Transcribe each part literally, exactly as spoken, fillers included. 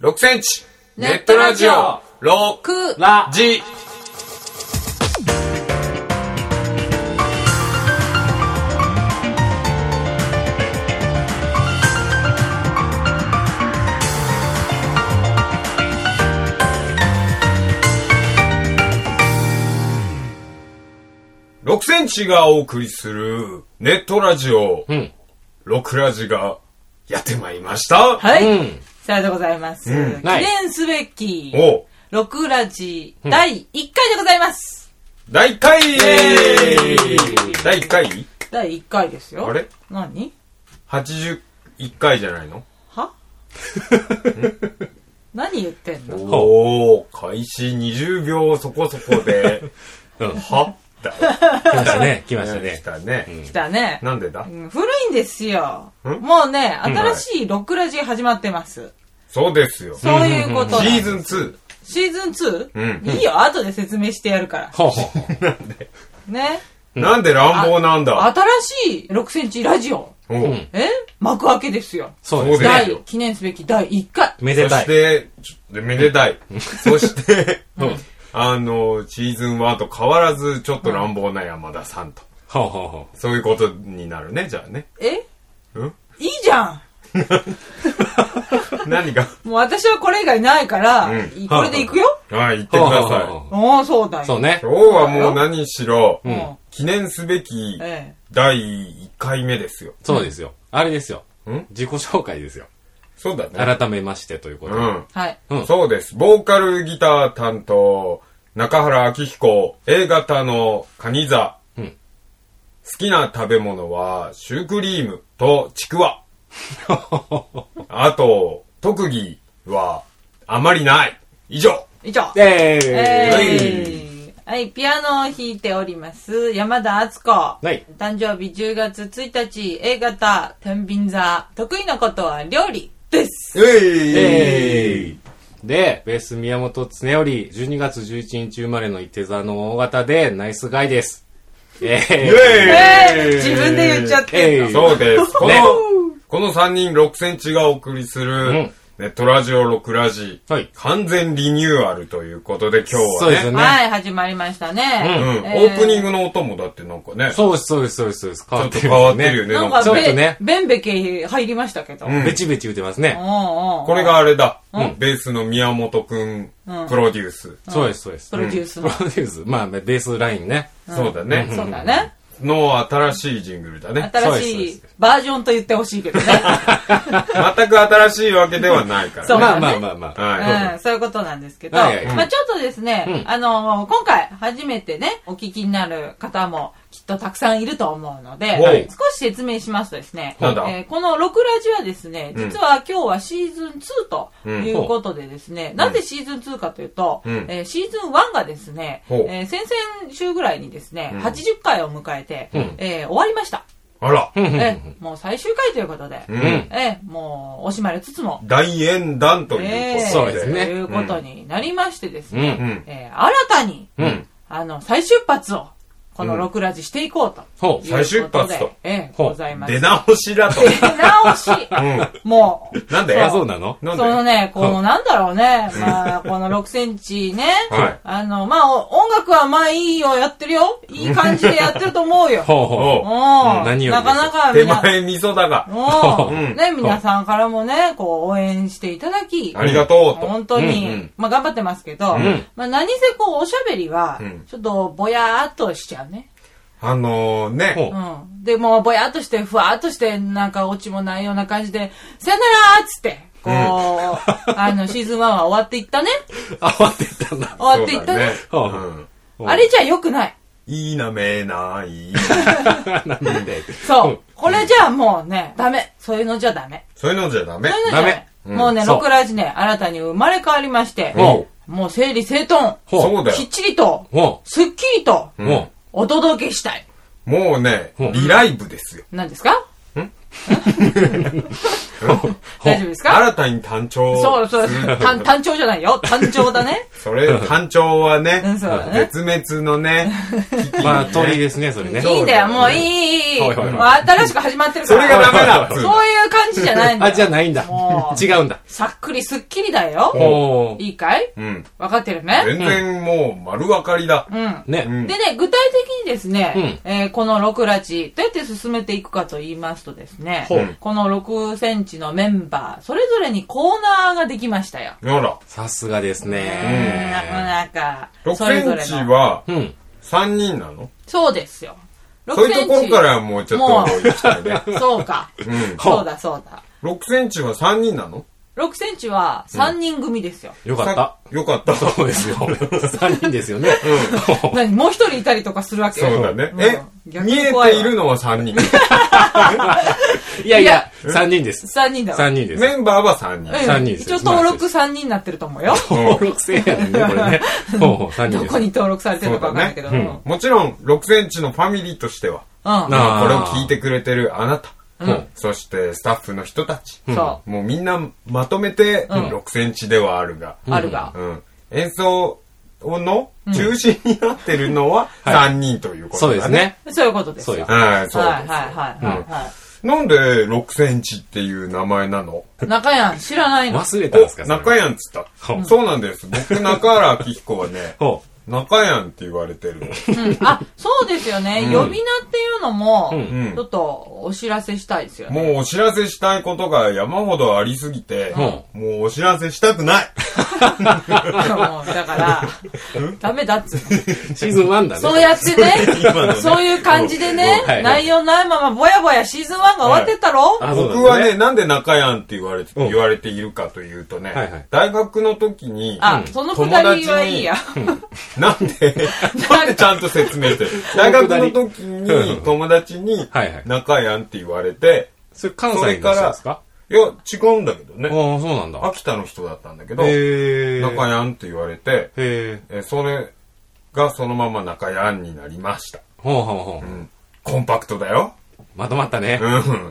ろくセンチネットラジオろくラジ。ろくセンチがお送りするネットラジオ、うん、ろくラジがやってまいりました。 はい、 うん、 さあでございます、うん、記念すべきろくラジだいいっかいでございます、 うん、だいいっかいだいいっかいだいいっかいですよ。 あれ何はちじゅういっかいじゃないのは何言ってんの。 おー、開始にじゅうびょうそこそこでは来ましたね、来ましたね。 来たね。 来たね。 なんでだ、 うん、古いんですよ。もうね、新しいロックラジ始まってます。 そうですよ。 そういうこと。 シーズンツー。 シーズンツー？ うん。 いいよ、後で説明してやるから。 ほうほう。 なんでね。 なんで乱暴なんだ。 新しいろくセンチラジオ。 うん。 え幕開けですよ。 そうですね。記念すべきだいいっかい。 めでたい。 そして、めでたい。そして、うんあの、シーズンワンと変わらず、ちょっと乱暴な山田さんと。 ほうほうほう。そういうことになるね、じゃあね。 えうんいいじゃん何がもう私はこれ以外ないから、うん、これでいくよ。 はい、言ってください。 ああ、そうだよ。 そうね。 今日はもう何しろ、 うん、 記念すべきだいいっかいめですよ。 そうですよ。あれですよ。 ん自己紹介ですよ。 そうだね。 改めましてということで。うん。 はい、 うん。 そうです。ボーカルギター担当、中原明彦、A 型のカニ座。うん。好きな食べ物は、シュークリームとちくわ。あと、特技は、あまりない。以上。 以上。 えー、 えー、はい、ピアノを弾いております、山田敦子。 はい。 誕生日じゅうがつついたち、A 型、天秤座。得意なことは料理です。 えー、 えー、で、ベース宮本恒頼、じゅうにがつじゅういちにち生まれのいて座の大型で、ナイスガイです。えー、 えー、自分で言っちゃって、 えー、そうです。この、このさんにんろくセンチがお送りする、うん、ネットラジオろくラジ、はい、完全リニューアルということで今日はね。 そうですね。 はい、始まりましたね。 うん。えー、オープニングの音もだってなんかね。 そうです、そうです、そうです、そうです。 変わってる、ね。ちょっと変わってるよね。 なんか、ちょっとね。ベンベケ入りましたけど。 うん、ベチベチ言ってますね。 これがあれだ。うん、ベースの宮本くん、プロデュース。 そうです、そうです。 プロデュース。 プロデュース。まあ、ベースラインね。 そうだね。 そうだね。 の新しいジングルだね。 新しいバージョンと言ってほしいけどね。 全く新しいわけではないからね。 そう、 まあまあまあまあ。 はい、うん。そういうことなんですけど、はいはい、まあちょっとですね、うん、あのー、今回初めてね、お聞きになる方もきっとたくさんいると思うので、はい、少し説明しますとですね、 なんだえー、このろくラジはですね、実は今日はシーズンツーということでですね、うん、なんでシーズンツーかというと、うん、えー、シーズンワンがですね、えー、先々週ぐらいにですね、うん、はちじゅっかいを迎えて、うん、えー、終わりました。 あら、 えー、もう最終回ということで、うん、えー、もうおしまいつつも大演談ということで、 えー、そうですね、ということになりましてですね、うん、えー、新たに、うん、あの再出発をこのろくラジしていこうということで、 再出発と、 えー、ございます。 出直しだと。 出直し、うん、もうなんでそう、そうなの？ そのね、このなんだろうね、まあこのろくセンチね、はい、あのまあ音楽はまあいいよやってるよ、いい感じでやってると思うよ。 ほうほう。 うん、何よりなかなか手前味噌だが、 うん、ね皆さんからもねこう応援していただき、 ありがとうと本当に、うんうん、まあ頑張ってますけど、うん、まあ何せこうおしゃべりはちょっとぼやーっとしちゃうね。 あのー、ね、 うん、でもうぼやっとしてふわっとしてなんかオチもないような感じでさよならっつってこう、うん、あのシーズンワンは終わっていったね。 終わっていったんだ。 終わっていったね。ねうん、あれじゃ良くない。 いいなめない。 なんで。 そう。これじゃもうねダメ。そういうのじゃダメ。 そういうのじゃダメ。 そういうのじゃダメ。うん、もうねろくラジね新たに生まれ変わりまして、うん、もう整理整頓、 そうだよ。 きっちりと、すっきりと。うんお届けしたい。 もうね、リライブですよ。 何ですか？ん大丈夫ですか？ 新たに単調。 そうそう。単、単調じゃないよ。単調だね。 それ、単調はね、 うんそうだね絶滅のね、 まあ、鳥ですね、それね。 いいんだよ、もういい、いい、いい。もう新しく始まってるから。 それがダメだ。 そういう感じじゃないんだよ。 あ、じゃないんだ。違うんだ。 さっくりすっきりだよ。 おいいかい？ うん。 分かってるね。 全然もう丸分かりだ。 うん。 ね。 でね、具体的にですね、えー、このろくラジ、どうやって進めていくかと言いますとですね、このろくセンチのメンバー、それぞれにコーナーができましたよ。 ほら。 さすがですね。 うん、なかなか。 ろくセンチはさんにんなの？ そうですよ。 そういうところからもうちょっと行きたいね。 そうか。うん。そうだそうだ。 ろくセンチはさんにんなの？ ろくセンチはさんにん組ですよ。 よかった。 よかった。 そうですよ。さんにんですよね。 うん。何もう一人いたりとかするわけ？ そうだね。え、見えているのはさんにん。 いやいや、さんにんです。 さんにんだわ。 さんにんです。 メンバーはさんにん。 さんにんです。 一応登録さんにんになってると思うよ。 登録制やねんね、これね。ほう、さんにんです。 どこに登録されてるのかわかんないけど。 もちろん、ろくセンチのファミリーとしては、これを聞いてくれてるあなた。うん、そしてスタッフの人たち、うん、もうみんなまとめてろくセンチではあるが、 うん、あるが、 うん、演奏の中心になってるのはさんにんということだね、 はい、そうですね。 そういうことですよ。 はい、そうです。 はいはいはいはい。 なんでろくセンチっていう名前なの？ 中やん知らないの？ 忘れたんですか？ 中やんっつった。うん、そうなんです。僕中原明彦はね。中やんって言われてる、 うん、あ、そうですよね、うん、呼び名っていうのも、うん、ちょっとお知らせしたいですよね。 もうお知らせしたいことが山ほどありすぎて、うん、もうお知らせしたくないもうだからダメだっつうのシーズンワンだね。 そうやってね、ねそういう感じでね、はいはい、内容ないままぼやぼやシーズンワンが終わってったろ、 はい、僕はね、なんで中やんって言われて、言われているかというとね、はいはい、大学の時に、 あ、そのくだりはいいや。 なんでなんでちゃんと説明してる大学の時に友達に中やんって言われて、 それ関西の人ですか？ いや、違うんだけどね。 ああ、そうなんだ。 秋田の人だったんだけど、中やんって言われて、えそれがそのまま中やんになりました。 ほうほうほう。 うん、コンパクトだよ。 まとまったね。 うん、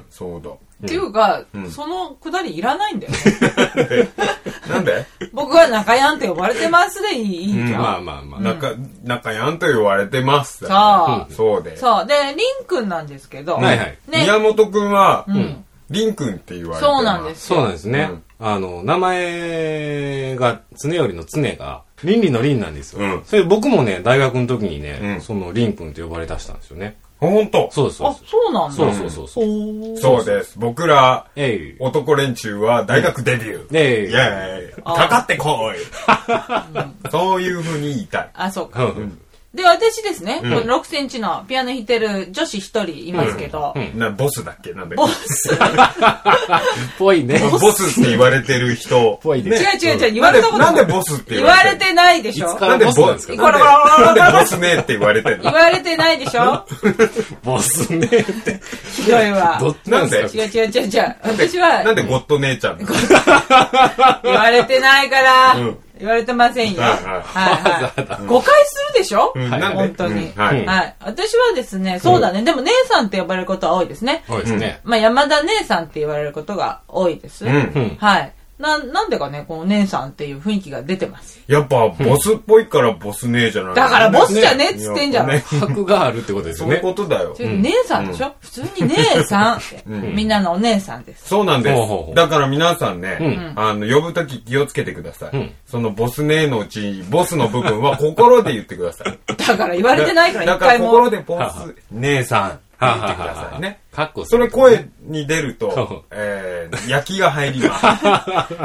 そうだ。 っていうか、うん、そのくだりいらないんだよね。 なんで？ 僕は中やんって呼ばれてますでいいじゃん。うん、 まあまあまあ。 中、中やんと呼ばれてます。 そう。 そうで。 そう。で、りんくんなんですけど。 はいはい。 ね、 宮本くんは、うん、りんくんって言われてます。 そうなんです。 そうなんですね。うん、あの、名前が、常よりの常が、倫理の倫なんですよ。うん、それ僕もね、大学の時にね、うん、そのりんくんと呼ばれ出したんですよね。 本当？ そうです。 あ、そうなんだ。 そうそうそうそう。 そうです。僕ら、男連中は大学デビュー。 えい。イェーイ。かかってこい。そういう風に言いたい。 あ、そうか。で、私ですね、ろくセンチのピアノ弾いてる女子一人いますけど。 な、ボスだっけなんだっけボスぽいね。 ボスって言われてる人。 ぽいね。 違う違う違う、言われたことない。 なんでボスって言われてないでしょ。 なんでボスなんですか？ なんでボスねって言われてるの？ 言われてないでしょ。 ボスねって。 ひどいわ。 どっちなんですか？違う違う違う違う。私は。 なんでゴッド姉ちゃん？ 言われてないから。言われてませんよ。はいはい。誤解するでしょ？本当に。はい。私はですね、そうだね。でも姉さんって呼ばれることは多いですね。 多いですね。 まあ山田姉さんって言われることが多いです。はい。な、なんでかね、この姉さんっていう雰囲気が出てます。 やっぱ、ボスっぽいからボス姉じゃない。 だからボスじゃねえっつってんじゃん。 箔があるってことですよね。 そういうことだよ。 姉さんでしょ？普通に姉さんって。みんなのお姉さんです。 そうなんです。だから皆さんね、あの、呼ぶとき気をつけてください。そのボス姉のうち、ボスの部分は心で言ってください。 だから言われてないから一回も。だから心でボス姉さん。言ってくださいね。 かっこそれ声に出ると、えー、焼きが入ります。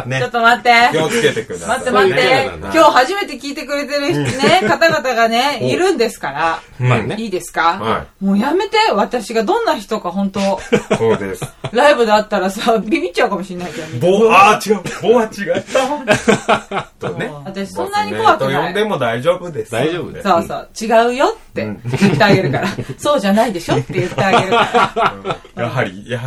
ね。 ちょっと待って。 気をつけてください。 待って待って。今日初めて聞いてくれてるね、方々がね、いるんですから。まあね。いいですか？はい。もうやめて。私がどんな人か本当。 そうです。 ライブで会ったらさ、ビビっちゃうかもしれないけどね。 棒、あー違う。棒は違った。とね。 私そんなに怖くない。 と呼んでも大丈夫です。 大丈夫です。 そうそう。違うよって言ってあげるから。そうじゃないでしょって言ってあげるから。 やはり、やはり、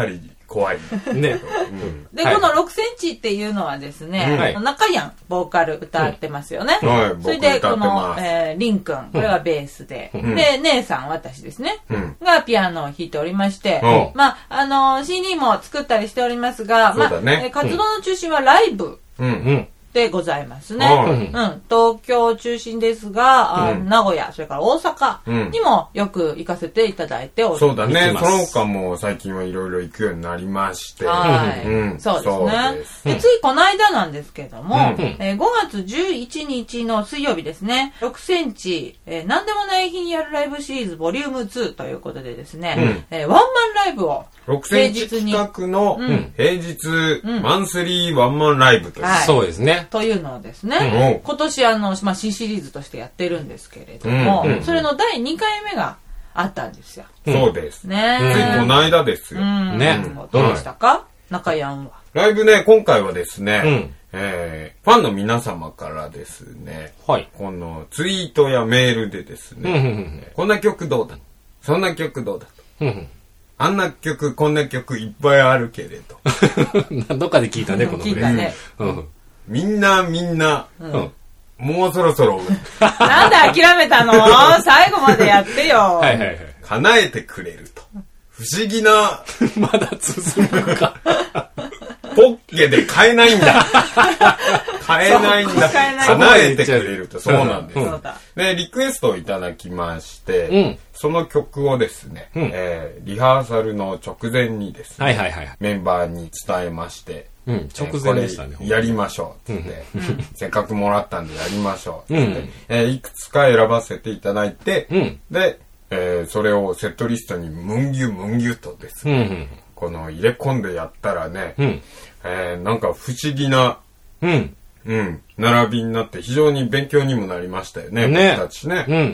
怖い。 ね。 で、このろくセンチっていうのはですね、中やん、ボーカル歌ってますよね。それで、この、えー、リンくん、これはベースで、で、姉さん、私ですね、がピアノを弾いておりまして、まあ、あの、シーディー も作ったりしておりますが、まあ、活動の中心はライブ。でございますね。うん、東京中心ですが、うん、名古屋、それから大阪にもよく行かせていただいております。 そうだね。その他も最近はいろいろ行くようになりまして。 はい。うん、そうですね。でついこの間なんですけども、うんえー、ごがつじゅういちにちの水曜日ですね、ろくセンチ、えー、なんでもない日にやるライブシリーズボリュームツーということでですね、うんえー、ワンマンライブをろくセンチ企画の平日マンスリーワンマンライブという、 はい、そうですね。 というのをですね、うん、今年あの、まあ、新シリーズとしてやってるんですけれども、うんうん、それのだいにかいめがあったんですよ。 そうです。 ねついこの間ですよ。 うんね、どうでしたか、はい、中やんは。 ライブね、今回はですね、うんえー、ファンの皆様からですね、はい、このツイートやメールでですね、うんうんうん、こんな曲どうだそんな曲どうだと。うんうんあんな曲、こんな曲いっぱいあるけれど。どっかで聞いたね、このフレーズ。聞いたね。 うん、みんなみんな、うん、もうそろそろ。 なんで諦めたの最後までやってよ。はいはいはい。 叶えてくれると。不思議な。 まだ続くか。 ポッケで買えないんだ。買えないんだ。叶えてくれると。そうなんです。うんで、リクエストをいただきまして、うん、その曲をですね、うんえー、リハーサルの直前にですね、はいはいはい、メンバーに伝えまして、 うん、直前でしたね。 やりましょうって、うん、せっかくもらったんでやりましょうって、うんえー、いくつか選ばせていただいて、うん、で、えー、それをセットリストにムンギュムンギュとですね、うんうん、この入れ込んでやったらね、うんえー、なんか不思議な、うんうん。並びになって非常に勉強にもなりましたよね。ね。僕たちね。うん。うん。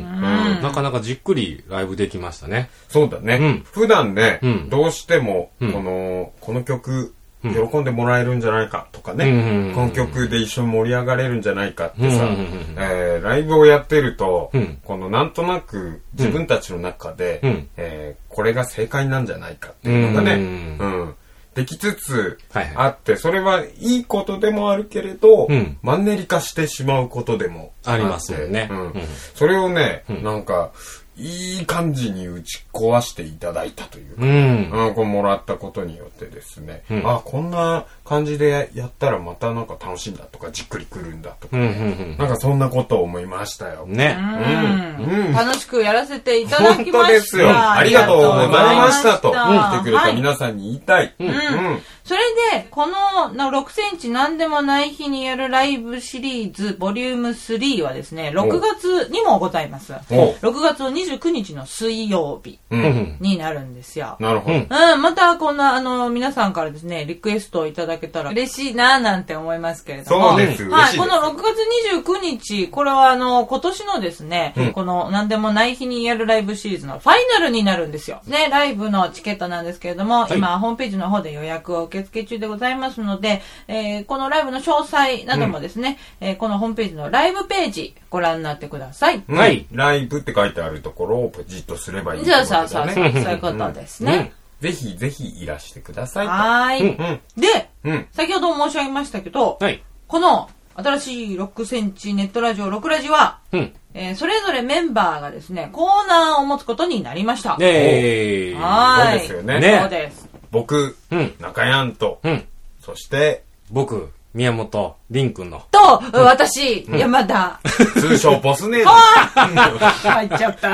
なかなかじっくりライブできましたね。 そうだね。うん、普段ね、うん、どうしても、この、この曲、喜んでもらえるんじゃないかとかね、うん、この曲で一緒に盛り上がれるんじゃないかってさ、うんえー、ライブをやってると、うん、このなんとなく自分たちの中で、うんえー、これが正解なんじゃないかっていうのがね、うんうんできつつあって、はいはい、それはいいことでもあるけれど、うん、マンネリ化してしまうことでもありますよね、 うんうん。それをね、うん、なんか、いい感じに打ち壊していただいたというか、うんうん、こうもらったことによってですね、うん、あ、こんな感じでやったらまたなんか楽しいんだとか、じっくりくるんだとか、ねうんうんうん、なんかそんなことを思いましたよ。 ね。 うんうん、楽しくやらせていただきました。本当ですよ。 ありがとうございましたと、来てくれた皆さんに言いたい。はいうんうんそれで、このろくセンチなんでもない日にやるライブシリーズボリュームスリーはですね、ろくがつにもございます。ろくがつのにじゅうくにちの水曜日になるんですよ。 なるほど。うん、 またこんな、あの、皆さんからですね、リクエストをいただけたら嬉しいなぁなんて思いますけれども。 そうです。 はい。このろくがつにじゅうくにち、これはあの、今年のですね、うん、このなんでもない日にやるライブシリーズのファイナルになるんですよ。ね、ライブのチケットなんですけれども、はい、今、ホームページの方で予約を受付中でございます。ますので、えー、このライブの詳細などもですね、うんえー、このホームページのライブページご覧になってください。 はい。ライブって書いてあるところをポチッとすればいいってことですね。 そうそうそうそう。そういうことですね。うんうんぜひぜひいらしてください。 はい、うん。で、うん、先ほども申し上げましたけど、はい、この新しいろくセンチネットラジオろくラジは、うんえー、それぞれメンバーがですね、コーナーを持つことになりました。 えー、はい。そうですよね。 ねそうです。 僕、うん、中やんと、うんそして、 僕、宮本、りんくんの。 と、うん、私、うん、山田。 通称ボスネーム。 入っちゃった。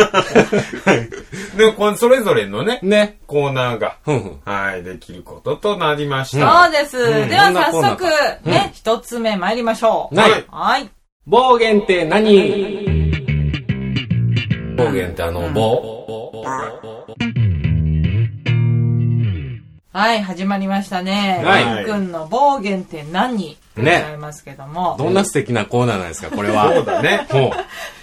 で、このそれぞれのね、 ねコーナーが、うん、はい、できることとなりました。 そうです。うん、では早速、ね、一、うん、つ目参りましょう。 はい。 はい。 暴言って何？暴言ってあの、暴。 はい、始まりましたね。りんくんの暴言って何？ね。ございますけども。 どんな素敵なコーナーなんですか、これは。 そうだね。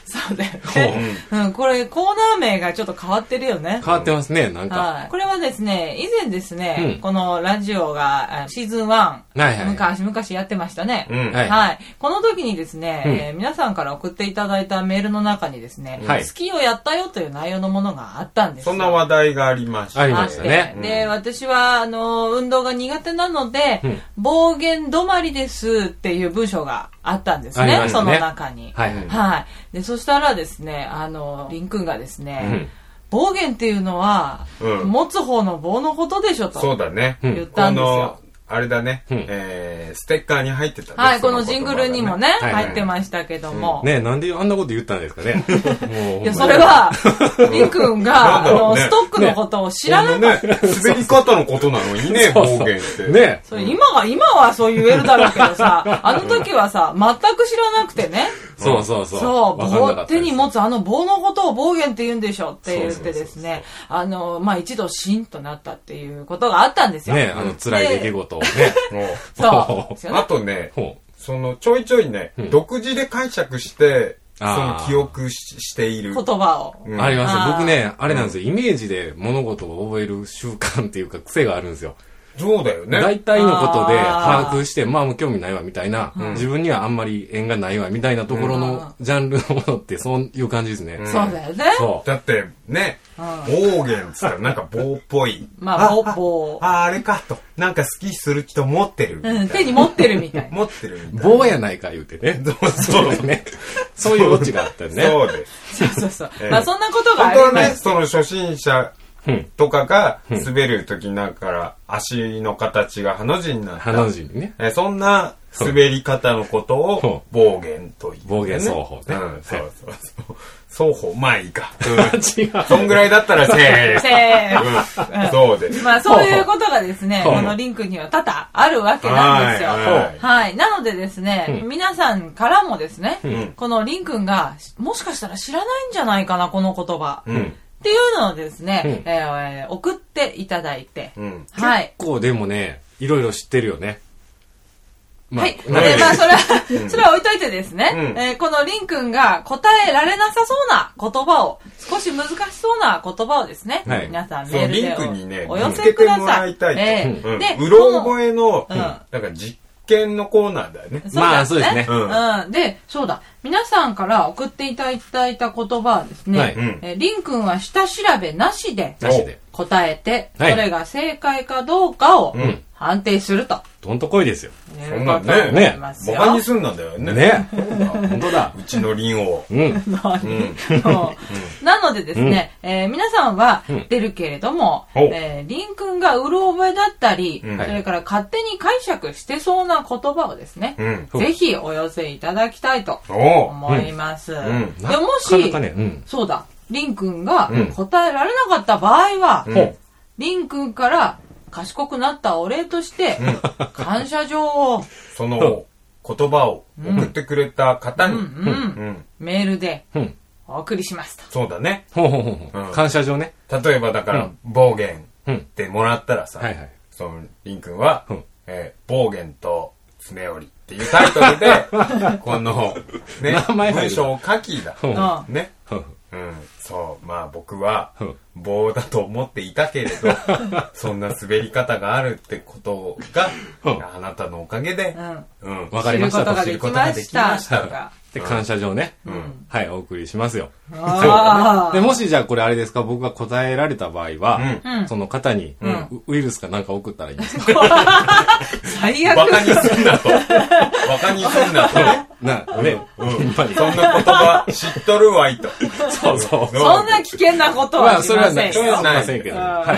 そうだよね。うん、これコーナー名がちょっと変わってるよね。 変わってますね、なんか。 はい。これはですね、以前ですね、うん、このラジオがシーズンワン、はいはい、昔々やってましたね。うん、はい。はい。この時にですね、うん、えー、皆さんから送っていただいたメールの中にですね、はい、スキーをやったよという内容のものがあったんですよ。 そんな話題がありました。 ありましたね。 で、私は、あの、運動が苦手なので、うん、暴言止まりですっていう文章があったんですね、ねその中に。はい、はい。はい。で、そしたらですね、あの、リンくんがですね、うん、暴言っていうのは、うん、持つ方の棒のことでしょと。 そうだね。 言ったんですよ。 あれだね、うん、えー、ステッカーに入ってたね。 はい、このジングルにもね、はいはい、入ってましたけども。 うん、ねなんであんなこと言ったんですかね。 もういや、それは、リン君が、あの、ね、ストックのことを知らなかった。 ね、滑り方のことなのにね、暴言って。ねそれ今が、今はそう言えるだろうけどさ、あの時はさ、全く知らなくてね。 そうそうそう。 そう、棒、手に持つあの棒のことを暴言って言うんでしょって言ってですね、あの、まあ、一度シーンとなったっていうことがあったんですよ。 ねあの、辛い出来事をね。 そう。 あとね、その、ちょいちょいね、うん、独自で解釈して、その記憶 し, している言葉を、 うん、ありますよ。僕ね、あれなんですよ、イメージで物事を覚える習慣っていうか癖があるんですよ。 そうだよね。 大体のことで把握して、まあもう興味ないわみたいな、うん、自分にはあんまり縁がないわみたいなところのジャンルのものってそういう感じですね。 うん、そうだよね。 そう。だってね、暴言っつったらなんか棒っぽい。 まあ棒棒。 ああ、あれかと。なんか好きする人持ってる。 うん、手に持ってるみたいな。 持ってるみたいな。棒やないか言うてね。 そうそうね。 そういうオチがあったよね。 そうです。 そうそうそう。えー、まあそんなことがあります。 本当はね、その初心者、とかが滑るときになるから足の形がハの字になった。 ハの字にね。 えそんな滑り方のことを暴言と言う、ね。 暴言双方ね。 うん、そうそうそう。双方、まあいいか。 うん、違う。 そんぐらいだったらセーフ。 セーフ。 うん、そうです。 まあそういうことがですね、このリンクには多々あるわけなんですよ。はい。はいはい、なのでですね、うん、皆さんからもですね、うん、このリンくんがもしかしたら知らないんじゃないかな、この言葉。うんっていうのをですね、うんえー、送っていただいて、うん、はい。 結構でもね、いろいろ知ってるよね。 まあ、はい。で、まあ、それは、それは置いといてですね、うんえー、このリンくんが答えられなさそうな言葉を、少し難しそうな言葉をですね、はい、皆さんメールでお,、ね、 お寄せください。 いえーうん、で、うろ覚えの、うん、なんか実験のコーナーだよね。 まあ、そうですね。 うん。うん、で、そうだ。皆さんから送っていただいた言葉はですね、はいえー、リンくんは下調べなしで答えて、それが正解かどうかを判定すると。 どんとこいですよ。 そんなんね、ね、バカにすんなんだよね。 ね。本当だ。 うちのリンを。 うん。なのでですね、うんえー、皆さんは出るけれども、うんえー、リンくんがうろ覚えだったり、うん、それから勝手に解釈してそうな言葉をですね、うん、ぜひお寄せいただきたいと思います。うん、でもし、なかなかねうん、そうだ、リンくんが答えられなかった場合は、うん、リンくんから賢くなったお礼として、うん、感謝状をその言葉を送ってくれた方に、うんうんうんうん、メールでお送りしますと。 そうだね。 ほうほうほううん、感謝状ね。 例えばだから、うん、暴言ってもらったらさ、うんはいはい、そのリンくんは、うんえー、暴言と爪折りっていうタイトルでこの、ね、文章を書きだ。ね。うん、そうまあ僕は棒だと思っていたけれどそんな滑り方があるってことがあなたのおかげで、 うんうん、分かりましたと知ることができましたがで感謝状ね、うん、はいお送りしますよ。でもしじゃあこれあれですか僕が答えられた場合は、うん、その方に、うん、ウイルスかなんか送ったらいいんですか。 最悪。 バカにすんなとバカにすんなとねなね、 うん、そんな言葉知っとるわいと。 そうそう。 そんな危険なことはしませんよ。 それはないせんけど。はい。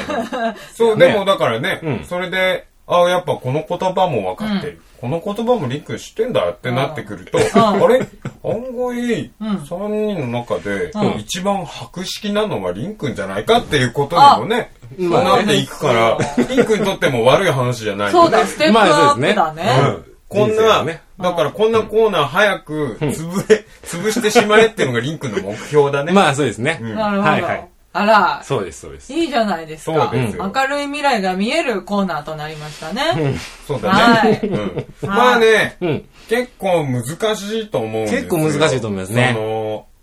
そうでもだからね、それであやっぱこの言葉も分かってる。この言葉もリンくん知ってんだってなってくると、あれ案外さんにんの中で一番博識なのはリンくんじゃないかっていうことにもね、なっていくから、リンくんにとっても悪い話じゃない。 そうだ、ステップアップだね。 こんな、ね、だからこんなコーナー早く潰れ、潰してしまえっていうのがリンくんの目標だね。 まあそうですね。 うん、なるほど。はいはい。あら。 そうです、そうです。 いいじゃないですか。そうですよ。明るい未来が見えるコーナーとなりましたね。 うん、そうだね。はい。うん、まあね、うん、結構難しいと思うんですよ。 結構難しいと思いますね。 その、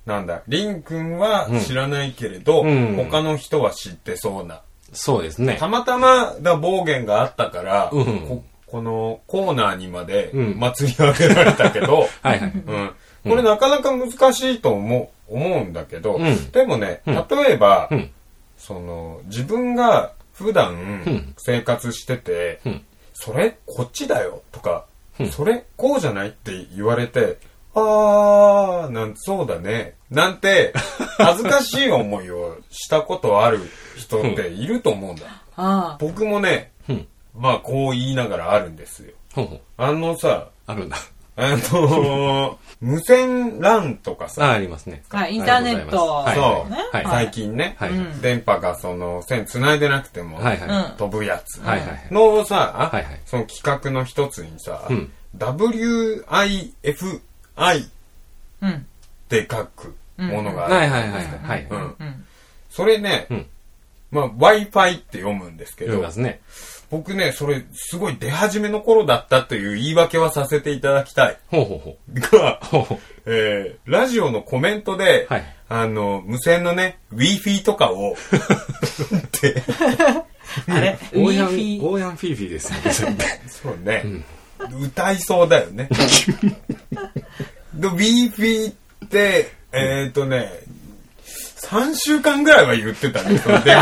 なんだ、リン君は知らないけれど、うん、他の人は知ってそうな。 そうですね。 たまたまだ暴言があったから、うん、こ, このコーナーにまで祭り上げられたけど、はいはい、うん、これなかなか難しいと思う、思うんだけど、うん、でもね、例えば、うん、その自分が普段生活してて、うん、それこっちだよとか、うん、それこうじゃないって言われて、あー、なんそうだね。なんて、恥ずかしい思いをしたことある人っていると思うんだ。うん、僕もね、うん、まあこう言いながらあるんですよ。うん、あのさ、 あるんだ。 あの、無線 ラン とかさ。 あ、ありますね。 はい、インターネット。 そう。はい、最近ね、はい、電波がその線繋いでなくても、はいはい、飛ぶやつのさ、はいはい、その企画の一つにさ、うん、ダブリューアイエフアイ って書くものがあるんですか。それね、うん、まあ Wi-Fi って読むんですけど、ね、僕ね、それすごい出始めの頃だったという言い訳はさせていただきたい。ほうほうほうが、ほうほうえー、ラジオのコメントで、はい、あの、無線のね、Wi-Fi とかを、って、 あれオーヤン、オーヤンフィーフィーですね。 そうね、うん。歌いそうだよね。で、Wi-Fi って、えっ、ー、とね、さんしゅうかんぐらいは言ってたね、その出始めから。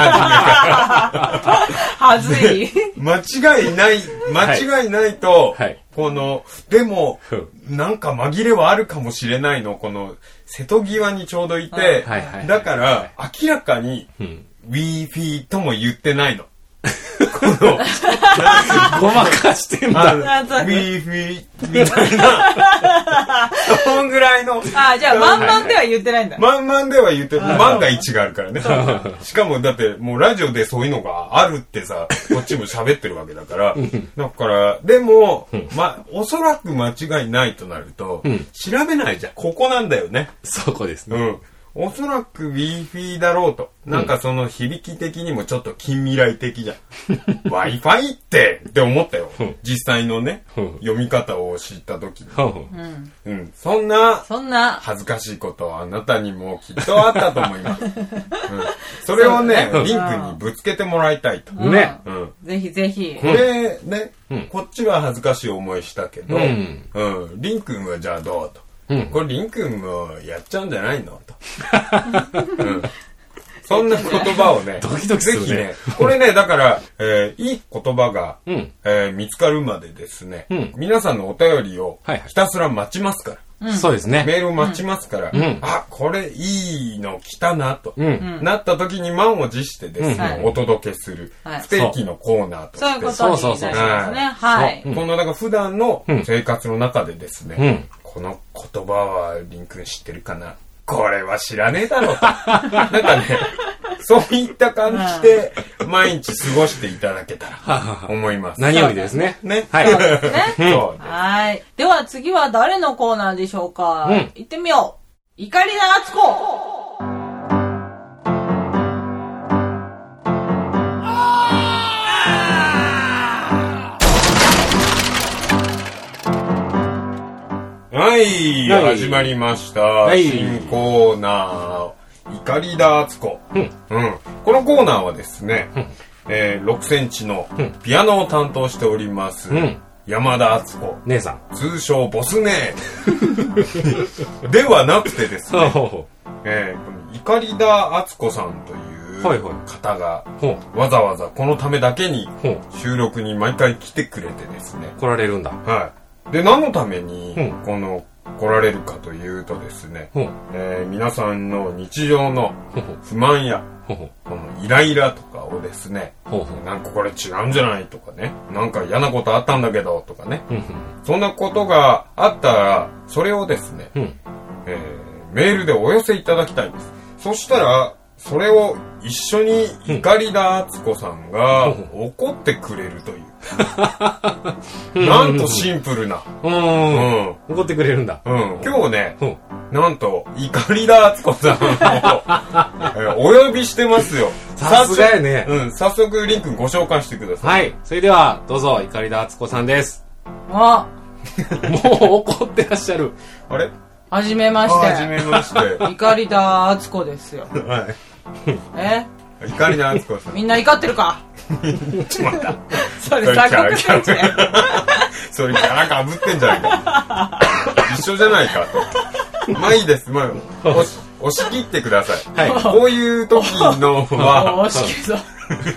はずい。 間違いない、間違いないと、はい、この、でも、なんか紛れはあるかもしれないの、この、瀬戸際にちょうどいて、だから、明らかに、Wi-Fi とも言ってないの。この、 ごまかしてんだ。 ウィーフィーみたいな。そんぐらいの。 あ、じゃあ、満々では言ってないんだ。 満々では言ってる。万が一があるからね。しかも、だって、もうラジオでそういうのがあるってさ、こっちも喋ってるわけだから。だから、でも、ま、おそらく間違いないとなると、調べないじゃん。ここなんだよね。 そこですね。 うん。おそらく Wi-Fi だろうと。なんかその響き的にもちょっと近未来的じゃん。Wi-Fi ってって思ったよ。実際のね、読み方を知った時に。うん。そんな、 そんな恥ずかしいことはあなたにもきっとあったと思います。うん、それをね、リンクにぶつけてもらいたいと。 ね。うん。ぜひぜひ。 これね、こっちは恥ずかしい思いしたけど、うん。リン君はじゃあどうと。うん、これリン君もやっちゃうんじゃないのと、うん、そんな言葉をね、 ドキドキするね、 ぜひね、これね、だから、えー、いい言葉が、うんえー、見つかるまでですね、うん、皆さんのお便りをひたすら待ちますから。 うん、そうですね。 メールを待ちますから、うん、あ、これいいの来たなと、うん、なった時に満を持してですね、うん、お届けする不定期のコーナーとして。 そういうことになりますね。はい。 この、だから普段の生活の中でですね、うんこの言葉はリン君知ってるかなこれは知らねえだろうと。なんかね、そういった感じで毎日過ごしていただけたら思います。 何よりですね。 ね。 はい。そうですね。そうはい。では次は誰のコーナーでしょうか。うん、行ってみよう。怒りなあつこ。 はい、はい、始まりました、はい、新コーナー怒りだあつこ、うんうん、このコーナーはですね、うんえー、ろくセンチのピアノを担当しております、うん、山田敦子姉さん通称ボス姉ではなくてですね、えー、この怒りだあつこさんという方がわざわざこのためだけに収録に毎回来てくれてですね来られるんだはいで何のためにこの来られるかというとですね、うんえー、皆さんの日常の不満やこのイライラとかをですねなんかこれ違うんじゃないとかねなんか嫌なことあったんだけどとかねそんなことがあったらそれをですね、うんえー、メールでお寄せいただきたいんですそしたらそれを一緒に怒りだあつこさんが怒ってくれるというなんとシンプルなうん、うん、怒ってくれるんだ、 うん、今日ね、うん、なんと怒りだあつこさんを、えー、お呼びしてますよさすがやね、 うん、早速リン君ご紹介してくださいはいそれではどうぞ怒りだあつこさんですあもう怒ってらっしゃるあれはじめまして。 はじめまして。 怒りだあつこですよ。 はい。 え怒りだあつこさん。 みんな怒ってるかちょっと待った。 それ残酷戦士ね。 それキャラかぶってんじゃないか。一緒じゃないかと。まあいいです。まあ、押し、押し切ってください。はい。こういう時のは、 押し切るぞ。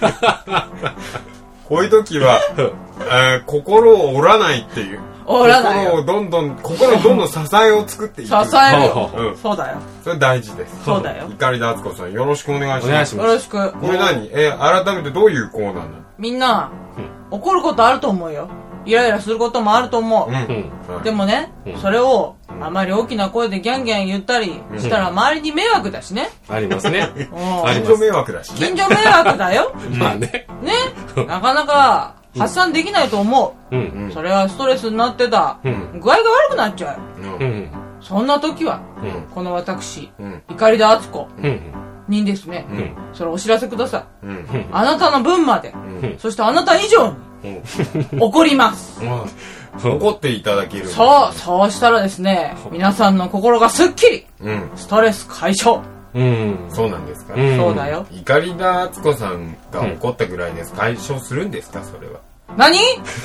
こういう時は、えー、心を折らないっていう。 折らないよ。 心をどんどん、心をどんどん支えを作っていく。 支えるよ。うん、そうだよ。 それ大事です。 そうだよ。 怒りだあつこさん、よろしくお願いします。お願いします。 よろしく。 これ何えー、改めてどういうコーナーなの？ みんな、うん、怒ることあると思うよ。イライラすることもあると思う。うん、でもね、うん、それを、あまり大きな声でギャンギャン言ったりしたら周りに迷惑だしね。 ありますね。 近所迷惑だしね。 近所迷惑だよ。 まあね。 ね。なかなか発散できないと思う。うん、それはストレスになってた。うん、具合が悪くなっちゃう。うん、そんな時は、うん、この私、うん、怒りだあつこにですね、うん、それお知らせください。うん、あなたの分まで、うん、そしてあなた以上に、うん、怒ります。 怒っていただける。 そう、そうしたらですね、皆さんの心がすっきり、うん、ストレス解消。 うん、そうなんですか、ね、 うん、そうだよ。 怒りだあつこさんが怒ったぐらいです。解消するんですか、それは。 何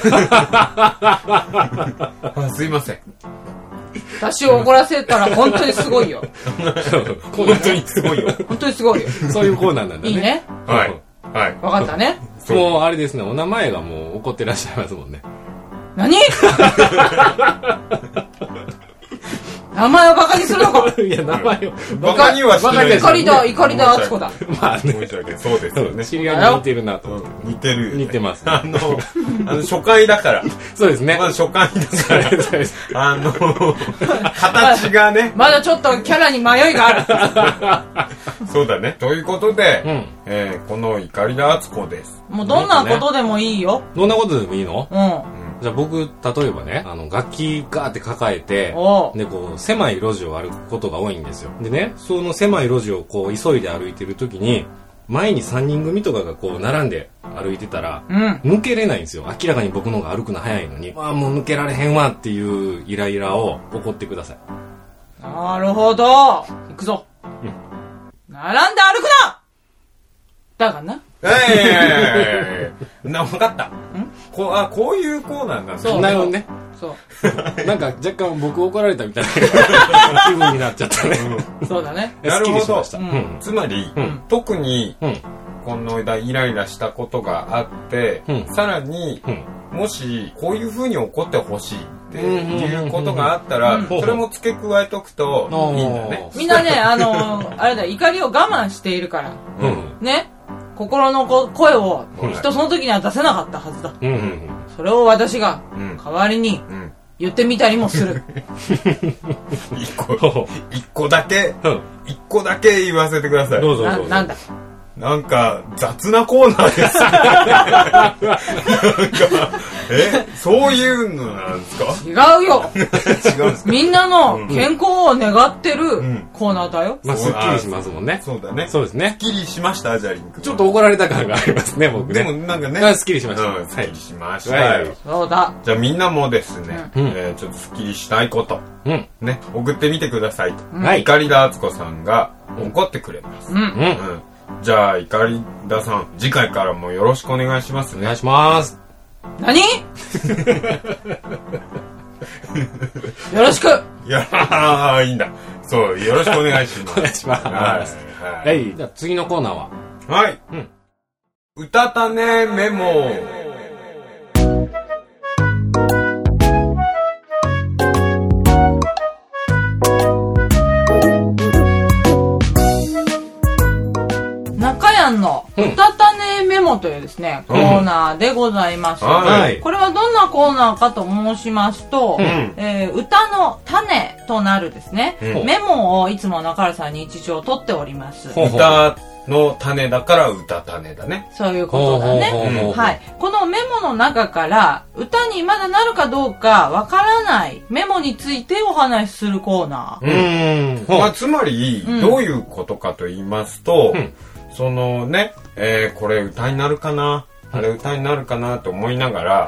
あ、すいません。 私を怒らせたら本当にすごいよ。 本当にすごいよ。 本当にすごいよ。 そういうコーナーなんだね。 いいね。 はい。はい。 わかったね。 もうあれですね、お名前がもう怒ってらっしゃいますもんね。 何名前をバカにするのか。 いや、名前をバカにはしてない。 怒りだ、怒りだあつこだ。 まあね、 そうですよね。 知り合いに似てるなと。 似てる。 似てます。 あの、あの初回だから。 そうですね。 まず初回だから。あの、形がね。 まだちょっとキャラに迷いがある。そうだね。ということで、えこの怒りだあつこです。 もうどんなことでもいいよ。 どんなことでもいいの？ うん。 じゃあ僕、例えばね、あの、楽器ガーって抱えて、で、こう、狭い路地を歩くことが多いんですよ。でね、その狭い路地をこう、急いで歩いてる時に、前にさんにん組とかがこう、並んで歩いてたら、うん、抜けれないんですよ。明らかに僕の方が歩くの早いのに、ああ、もう抜けられへんわっていうイライラを怒ってください。 なるほど。行くぞ。うん、並んで歩くなだからな。 ええー、な、分かった。んこう、あ、こういうコーナーなんだ。なるほどね。そう。なんか若干僕怒られたみたいな気分になっちゃったね。 うん、そうだね。 なるほど。 うん、 つまり、うん、特に、うん、この間イライラしたことがあって、うん、さらに、うん、もしこういう風に怒ってほしいっていうことがあったら、うん、それも付け加えとくといいんだね。 みんなね、あのー、あれだ、怒りを我慢しているから。うん、ね。心の声を人その時には出せなかったはずだ、うんうんうん、それを私が代わりに言ってみたりもする、 うん、一個一個だけ、うん、一個だけ言わせてください。 どうぞどうぞ。 な、なんだなんか雑なコーナーですなんかえそういうのなんですか？ 違うよ違うんですか？みんなの健康を願ってるコーナーだよ、 うん、まあすっきりしますもんね。 そうだね。 そうですね。 すっきりしました。じゃあリンクちょっと怒られた感がありますね僕ね。 でもなんかねすっきりしました、 うん、すっきりしました、はい、 そうだ。 じゃあみんなもですね、うんえー、ちょっとすっきりしたいこと、うん、ね送ってみてくださいと、うん、怒りだあつこさんが怒ってくれます、うんうんうんじゃあ、怒りださん、次回からもよろしくお願いしますね。 お願いします。 何よろしくいやー、いいんだ。そう、よろしくお願いします。 お願いします。はい。はい。じゃあ、次のコーナーははい。うん。歌たねメモ。 の歌たねメモというですね、うん、コーナーでございます、うんはい、これはどんなコーナーかと申しますと、うんえー、歌の種となるですね、うん、メモをいつも中原さんに一応取っております。 歌の種だから歌種だね。 そういうことだね。はい。このメモの中から歌にまだなるかどうかわからないメモについてお話しするコーナー。うん。まあ、つまり、どういうことかと言いますと、うんそのね、えー、これ歌になるかな、あれ歌になるかなと思いながら、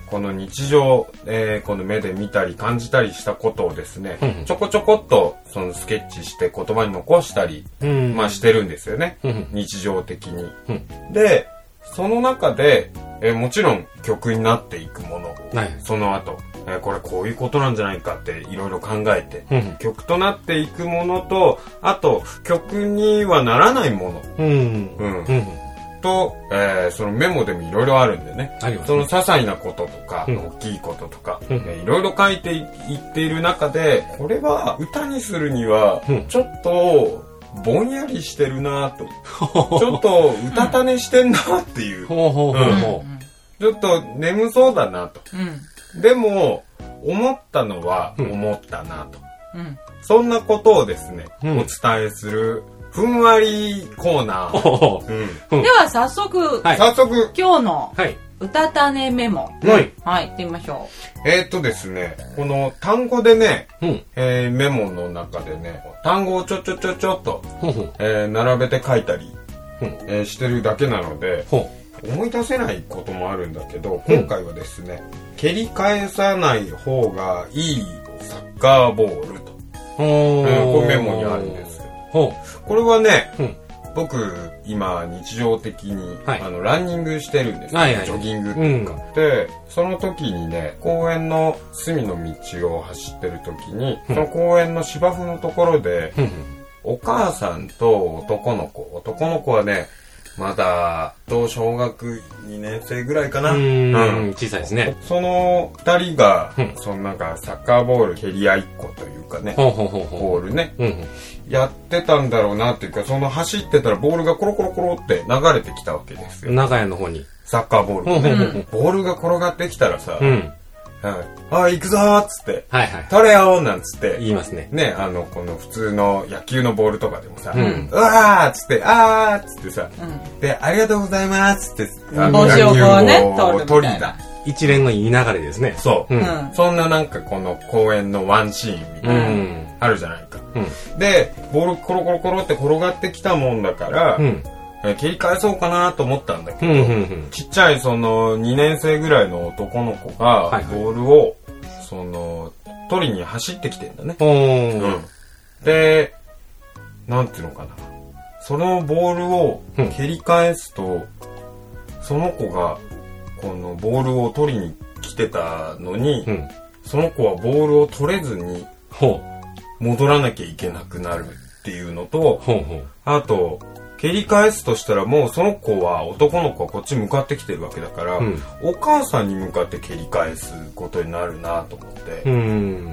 この日常、えー、この目で見たり感じたりしたことをですね、うん、ちょこちょこっとそのスケッチして言葉に残したり、うん、まあしてるんですよね、うん、日常的に、うん、でその中で、えー、もちろん曲になっていくもの、はい、その後、えー、これこういうことなんじゃないかっていろいろ考えて、うん、曲となっていくものと、あと曲にはならないもの、うんうんうんと、えー、そのメモでもいろいろあるんでね、ありますね、その些細なこととか、うん、大きいこととか、うんね、いろいろ書いていっている中で、これは歌にするにはちょっとぼんやりしてるなと、うん、ちょっと歌種してんなっていう、うん、ちょっと眠そうだなと、うん、でも思ったのは思ったなと、うん、そんなことをですね、うん、お伝えするふんわりコーナー、 うん、では早速、 はい、早速今日の歌種メモ、はい、はい、行ってみましょう。えー、っとですね、この単語でね、うんえー、メモの中でね、単語をちょちょちょちょっと、うんえー、並べて書いたり、うんえー、してるだけなので、うん、思い出せないこともあるんだけど、今回はですね、うん、蹴り返さない方がいいサッカーボールと、えー、これメモにあるんですよ。これはね、うん、僕今日常的に、はい、あのランニングしてるんですよ、はいはい、ジョギングっていうか、うん、でその時にね公園の隅の道を走ってる時に、うん、その公園の芝生のところで、うん、お母さんと男の子男の子はねまだと小学にねん生ぐらいかな、うん、 うん、小さいですね。 そのふたりが、うん、そのなんかサッカーボール蹴り合いっこというかね、ほうほうほうほうボールね、うん、やってたんだろうなっていうか、その走ってたらボールがコロコロコロって流れてきたわけですよ。 長屋の方にサッカーボールがね、うん、ボールが転がってきたらさ、うんはい、ああ行くぞーっつって、はいはい、取れよーなんつって言いますね。 ね、あのこの普通の野球のボールとかでもさ、うん、うわーっつってあーっつってさ、うん、でありがとうございますっつって、 あの野球をね取りだ。 一連のいい流れですね。 そう、うん、そんななんかこの公園のワンシーンみたいな、うん、あるじゃないか、うん、でボールコロコロコロって転がってきたもんだから、うん蹴り返そうかなと思ったんだけど、うんうんうん、ちっちゃいそのにねん生ぐらいの男の子がボールをその取りに走ってきてんだね、うん、でなんていうのかな、そのボールを蹴り返すと、うん、その子がこのボールを取りに来てたのに、うん、その子はボールを取れずに戻らなきゃいけなくなるっていうのと、ほうほうあと蹴り返すとしたらもうその子は男の子はこっち向かってきてるわけだから、うん、お母さんに向かって蹴り返すことになるなと思って、うん、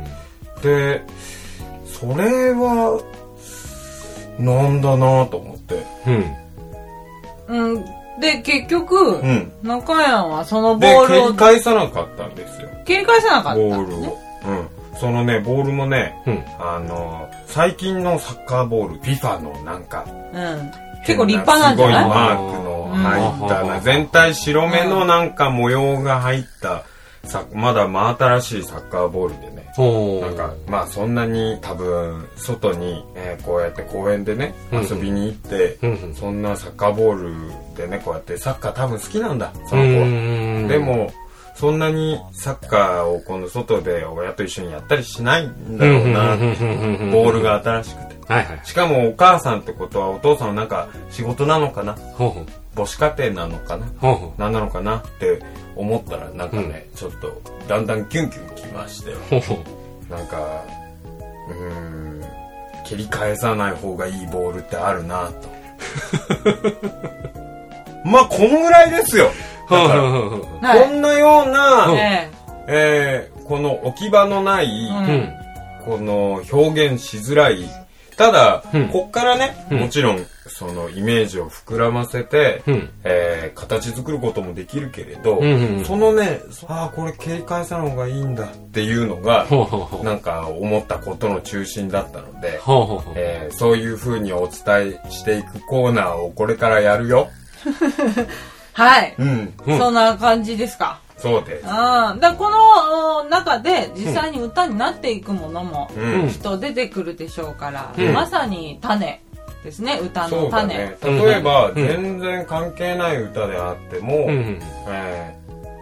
でそれはなんだなと思って、 うんうん、で結局、うん、中山はそのボールをで蹴り返さなかったんですよ。 蹴り返さなかった、ね、 ボールを、うん、そのねボールもね、うん、あの最近のサッカーボール フィファ のなんか、うん結構立派なんじゃない？ すごいマークの入ったな、うん、全体白目のなんか模様が入ったさまだ真新しいサッカーボールでね、なんかまあそんなに多分外に、えー、こうやって公園でね遊びに行って、うん、そんなサッカーボールでねこうやってサッカー多分好きなんだその子は。でもそんなにサッカーをこの外で親と一緒にやったりしないんだろうなってボールが新しくて、はいはい、しかもお母さんってことはお父さんはなんか仕事なのかな、ほうほう母子家庭なのかな、ほうほう何なのかなって思ったらなんかね、うん、ちょっとだんだんキュンキュンきましてほうほうなんかうーん蹴り返さない方がいいボールってあるなとまあこのぐらいですよ。だからこんなような、えーえー、この置き場のない、うん、この表現しづらいただ、うん、こっからね、うん、もちろんそのイメージを膨らませて、うんえー、形作ることもできるけれど、うんうんうん、そのねああこれ蹴り返さない方がいいんだっていうのがなんか思ったことの中心だったので、えー、そういう風にお伝えしていくコーナーをこれからやるよはい、うんうん、そんな感じですか。 そうです。 あだこの中で実際に歌になっていくものもきっと出てくるでしょうから、うん、まさに種ですね、歌の種。 ね、例えば、うん、全然関係ない歌であっても、うんえー、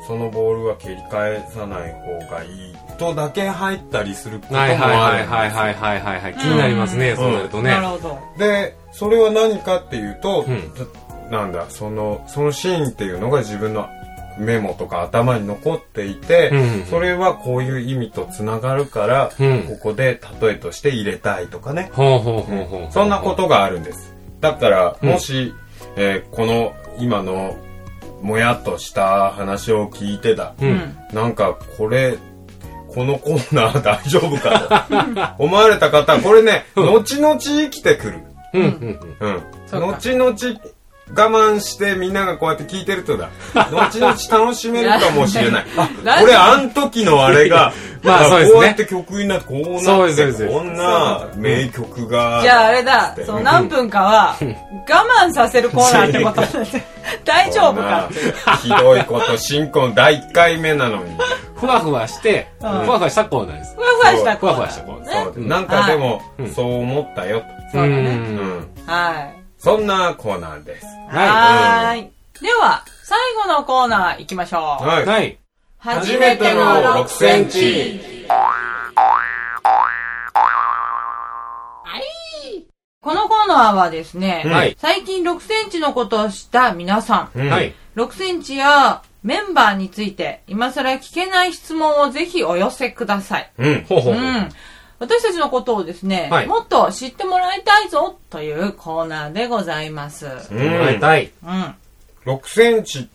そのボールは蹴り返さない方がいいとだけ入ったりすることもあるんです。 はいはいはいはいはいはいはい、気になりますね、そうなるとね。 なるほど。 で、それは何かっていうと、うん、なんだ、その、そのシーンっていうのが自分のメモとか頭に残っていて、うんうんうん、それはこういう意味とつながるから、うん、ここで例えとして入れたいとかね。そんなことがあるんです。だから、もし、うん、えー、この今のもやっとした話を聞いてた、うん、なんかこれ、このコーナー大丈夫かと思われた方、これね、後々生きてくる。うんうんうん、後々我慢してみんながこうやって聞いてるとだ、後々楽しめるかもしれない。あ、これあん時のあれが、まあそうですね、こうやって曲になってこうなってこんな名曲が。 じゃああれだ、その何分かは我慢させるコーナーってことなんで大丈夫かっていう。 ひどいこと、新婚だいいっかいめなのに。 ふわふわして、ふわふわしたコーナーです。 ふわふわしたコーナー。ふわふわしたコーナー。 そう。なんかでも、そう思ったよ。 そうだね。はい。 そんなコーナーです。 はい。では、最後のコーナー行きましょう。 はい。 初めてのろくセンチ。このコーナーはですね、はい、最近ろくセンチのことを知った皆さん、はい、ろくセンチやメンバーについて今更聞けない質問をぜひお寄せください。うん。ほうほうほう。うん私たちのことをですね、はい、もっと知ってもらいたいぞというコーナーでございます。 知ってもらいたい。 うん。ろくセンチって、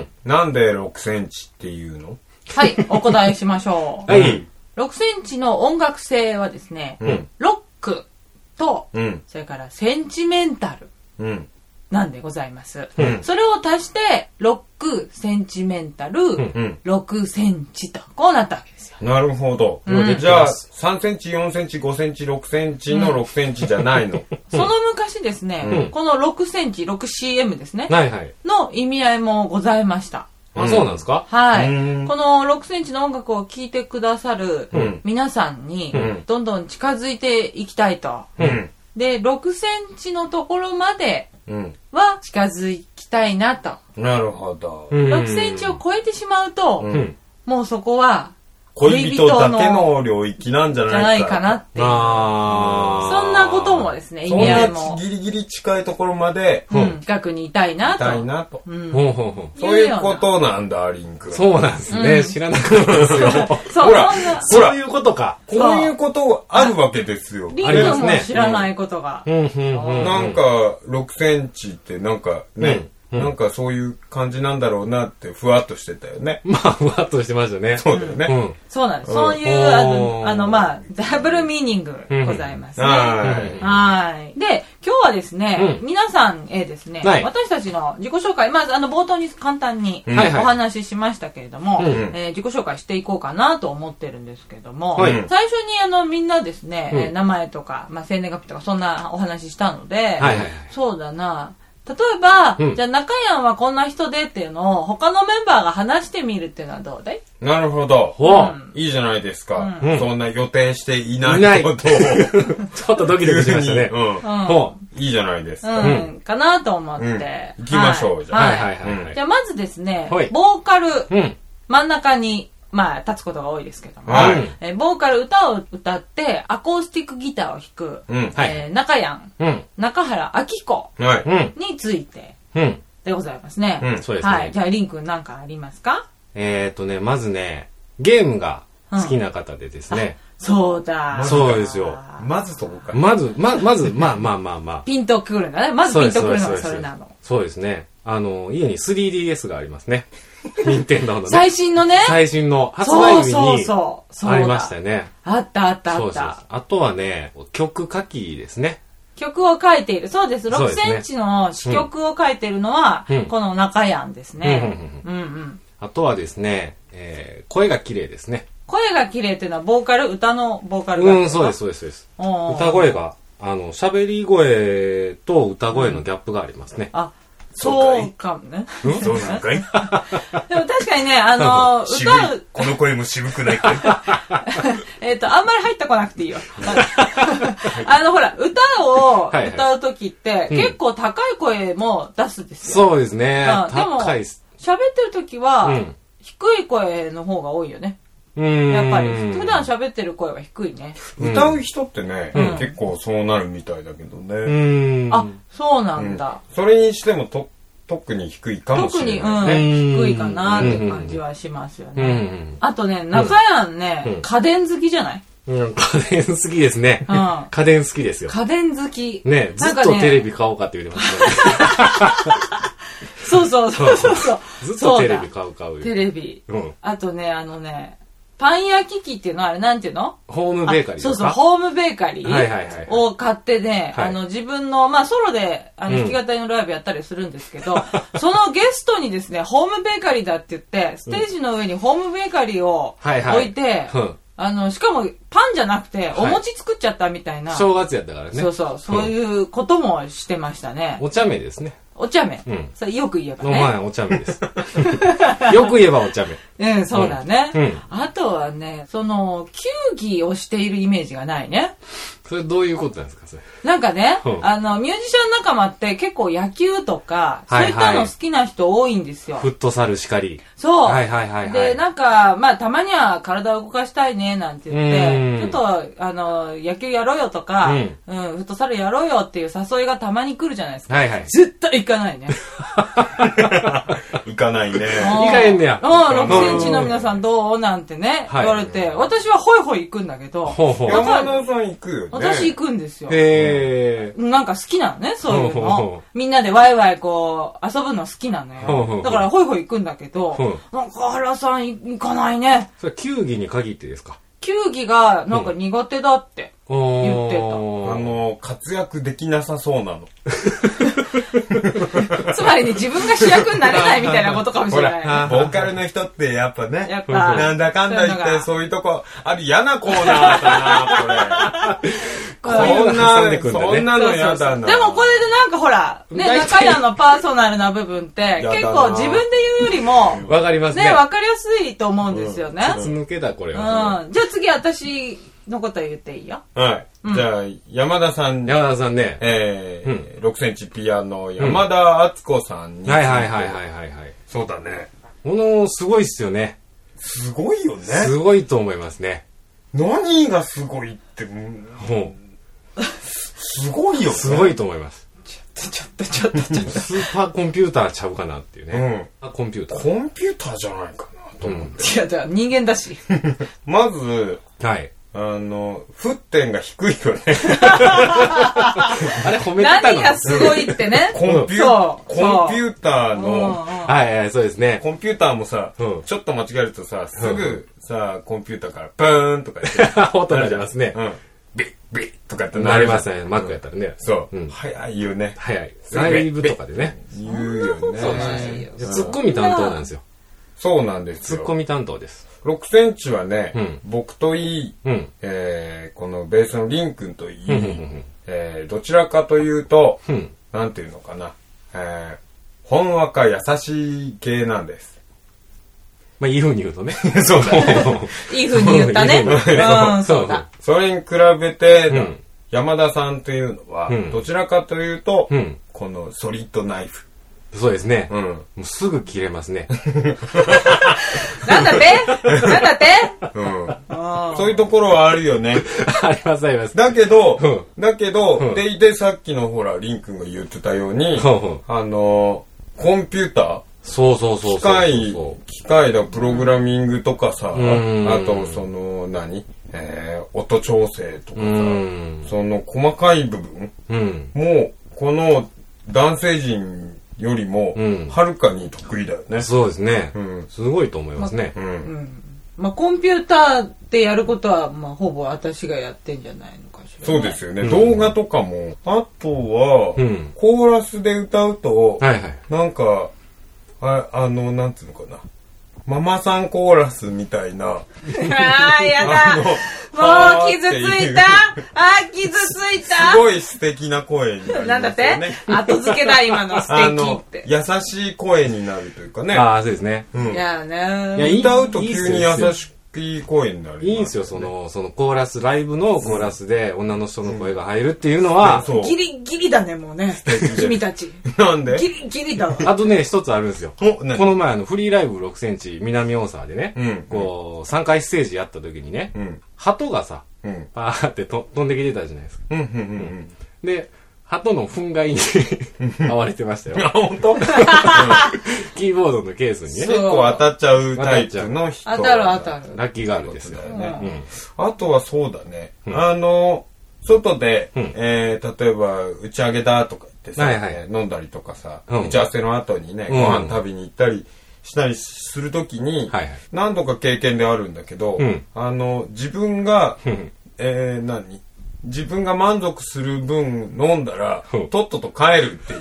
うん、なんでろくセンチっていうの？ はい、お答えしましょう。はい。ろくセンチの音楽性はですね、うん、ロックと、うん、それからセンチメンタル。うんなんでございます、うん、それを足してろくセンチメンタル、うん、ろくセンチとこうなったわけですよ。 なるほど、うん、じゃあさんセンチよんセンチごセンチろくセンチのろくセンチじゃないの、うん、 その昔ですね、うん、このろくセンチ ろくシーエム ですね、はいはい、の意味合いもございました。 あ、そうなんですか？ はい。このろくセンチの音楽を聴いてくださる皆さんにどんどん近づいていきたいと、うん、でろくセンチのところまでは近づきたいなと。 なるほど。 ろくセンチを超えてしまうと、うん、もうそこは恋人だけの領域なんじゃないかじゃないかなっていう。あそんなこともですね、意味合いも。 そんなギリギリ近いところまで、 うん、近くにいたいなと。 いたいなと。うん、そういうことなんだ、リンク。 そうなんですね。うん、知らなかったですよ。 そう、 ほら、そういうことか。 こういうことあるわけですよ。 リンクも知らないことが。 なんか、ろくセンチってなんかね、うん、なんかそういう感じなんだろうなってふわっとしてたよね。 まあふわっとしてましたね。 そうだよね。うん、 そうなんです。うん、そういうあのあのまあダブルミーニングございますね。うん、はい。で今日はですね、うん、皆さんへですね、はい、私たちの自己紹介まずあの冒頭に簡単にお話ししましたけれども、うんえー、自己紹介していこうかなと思ってるんですけども、うん、最初にあのみんなですね、うんえー、名前とかまあ生年月日とかそんなお話ししたので、はいはいはい、そうだな。例えば、うん、じゃあ中山はこんな人でっていうのを他のメンバーが話してみるっていうのはどうだい？ なるほど、うん、いいじゃないですか、うん、そんな予定していないことをちょっとドキドキしましたね、うんうん、いいじゃないですか、 うん、かなと思って、うん、 行きましょう、はい、じゃあ、はいはいはいはい、じゃあまずですね、はい、ボーカル、うん、真ん中にまあ立つことが多いですけども、はい、えー、ボーカル歌を歌ってアコースティックギターを弾く、うんえー、中山、うん、中原明子についてでございますね、 うんうん、そうですね、 はい、じゃあリン君何かありますか？ えっとねまずねゲームが好きな方でですね、 うん、そうだそうですよまずそこかまずままずまあまあまあまあピンとくるんだねまずピンとくるのがそれなのそうですねあの家に スリーディーエス がありますね任天堂のね最新のね最新の発売日にありましたよねあったあったあったそうそうあとはね曲書きですね曲を書いているそうですろくセンチの詩曲を書いているのは、うん、この中山ですねあとはですね、えー、声が綺麗ですね声が綺麗っていうのはボーカル歌のボーカルがうんそうですそうですそうです歌声があの喋り声と歌声のギャップがありますね、 うん、あそうかもね。 そうなんかいでも確かにね、あの、歌う。 この声も渋くないかいえっと、あんまり入ってこなくていいよ。あの、ほら、歌を歌うときって、はいはい、結構高い声も出すんですよ。そうですね。 うん、でも、喋ってるときは、うん低い声の方が多いよね。やっぱり普段喋ってる声は低いね。 歌う人ってね、うん、結構そうなるみたいだけどね。 うん、あ、そうなんだ。 うん、それにしてもと特に低いかもしれない、ね。 特に、うん、低いかなって感じはしますよね。うん、あとね、中やんね、うん、家電好きじゃない？ うん、家電好きですね。うん、家電好きですよ。 家電好き。 ね、ずっとテレビ買おうかって言ってますね。 そうそうそうそうそう。 ずっとテレビ買う買う。 テレビ。うん。あとね、あのね、パン焼き器っていうのはあれなんていうの？ ホームベーカリーですか？ そうそう、ホームベーカリーを買ってね、あの自分の、まあソロであの弾き語りのライブやったりするんですけど、うん、そのゲストにですね、ホームベーカリーだって言って、ステージの上にホームベーカリーを置いて、はいはいうん、あの、しかもパンじゃなくてお餅作っちゃったみたいな。はい、 正月やったからね。 そうそう、そういうこともしてましたね。 お茶目ですね。 お茶目。うん。それよく言えばね。 まあ、お茶目です。よく言えばお茶目。 うん、そうだね。うん。あとはね、その、球技をしているイメージがないね。 それどういうことなんですか、それ。 なんかね、うん、あの、ミュージシャン仲間って結構野球とか、はいはい、そういったの好きな人多いんですよ。 フットサルしかり。 そう。 はいはいはい、はい。 で、なんか、まあ、たまには体を動かしたいね、なんて言って、ちょっと、あの、野球やろうよとか、うん、うん、フットサルやろうよっていう誘いがたまに来るじゃないですか。はいはい。絶対行かないね。 行かないね。 行かへんねや。 うん、ろくセンチの皆さんどうなんてね、言われて、私はホイホイ行くんだけど、 ほうほう山田さん行くよね。 私行くんですよ。 へー。なんか好きなのね、そういうの。みんなでワイワイこう、遊ぶの好きなのよ。だからホイホイ行くんだけど、なんか原さん行かないね。 それ球技に限ってですか？ 球技がなんか苦手だって言ってた。あの、活躍できなさそうなの。 つまりね、自分が主役になれないみたいなことかもしれない。 ボーカルの人ってやっぱね、やっぱなんだかんだ言ってそういうとこ、ある嫌なコーナーだな、これ。こんな、そんなの嫌だな。 でもこれでなんかほら、ね、中屋のパーソナルな部分って結構自分で言うよりも、 わかりますね。 ね、わかりやすいと思うんですよね。 筒抜けだ、これは。 うん。じゃあ次私のこと言っていいよ。 はい。じゃあ、山田さん。 山田さんね。 えー、ろくセンチピアノ、山田敦子さんに。 はいはいはいはいはい。 そうだね。 ものすごいっすよね。 すごいよね。 すごいと思いますね。 何がすごいって、もう、すごいよね。 すごいと思います。 ちょっとちょっとちょっと。 スーパーコンピューターちゃうかなっていうね。うん。コンピューター。 コンピューターじゃないかなと思って。 いや、だから人間だし。 まず、 はい。 あの、沸点が低いよね。 あれ褒めてたの？ 何がすごいってね。 コンピュー、コンピューターの、 はいはい、そうですね。 コンピューターもさ、うん、ちょっと間違えるとさ、すぐさ、コンピューターからプーンとか言って。 音鳴りますね。うん。 ビッビッとかってなりますね。マックやったらね。 そう。早いよね。 早い。ライブとかでね。 言うよね。 そうなんですよ。 ツッコミ担当なんですよ。 そうなんですよ。 ツッコミ担当です。 ろくセンチはね、うん、僕といい、うんえー、このベースのリン君といい、うんえー、どちらかというと、うん、なんていうのかな、えー、ほんわか優しい系なんです。 まあ、いい風に言うとね。 そうだね。 いい風に言ったね。うん、そうだ。 それに比べて、うん、山田さんというのは、うん、どちらかというと、うん、このソリッドナイフ。 そうですね。うん。もうすぐ切れますね。 なんだってなんだってうん。そういうところはあるよね。 ありますあります。 だけど、うん、だけど、うん、でいてさっきのほら、リン君が言ってたように、うん、あの、コンピューターそうそうそうそう。 機械、機械だ、プログラミングとかさ、うん、あとその、何えー、音調整とかさ、うん、その細かい部分、うん、もう、この男性陣よりも、はるかに得意だよね、うん。そうですね。うん、すごいと思いますね。 ま、うんうんまあ、コンピューターでやることは、まあ、ほぼ私がやってんじゃないのかしら、ね。 そうですよね。うん、動画とかも。あとは、うん、コーラスで歌うと、はいはい、なんか、あ, あの、なんつうのかな。ママさんコーラスみたいな。ああ、やだ。もう傷ついた。あー、傷ついた。 すごい素敵な声になりますよね。 なんだって後付けだ、今の素敵って。 優しい声になるというかね。 ああ、そうですね。 うん、 いやね。 いや歌うと急に優しいい声になる、ね。 いいんですよ、その、そのコーラス、ライブのコーラスで女の人の声が入るっていうのは、 うん、ギリギリだね、もうね。君たち。 なんでギリギリだわ。 あとね、一つあるんですよ。この前、あの、フリーライブろくセンチ南大沢でね、うん、こう、さんかいステージやった時にね、うん、鳩がさ、うん、パーってと飛んできてたじゃないですか。うんうんうんうん、で、鳩の憤慨に遭われてましたよ。 あ、本当？ キーボードのケースにね。 結構当たっちゃうタイプの人。 当たる当たる。 ラッキーガールですよね。 うん、あとはそうだね。うん、あの、外で、うん、えー、例えば打ち上げだとか言ってさ、はいはい、飲んだりとかさ、うん、打ち合わせの後にね、ご飯食べに行ったりしたりするときに、はいはい、何度か経験であるんだけど、うん、あの、自分が、うん、えー、何自分が満足する分飲んだら、うん、とっとと帰るっていう。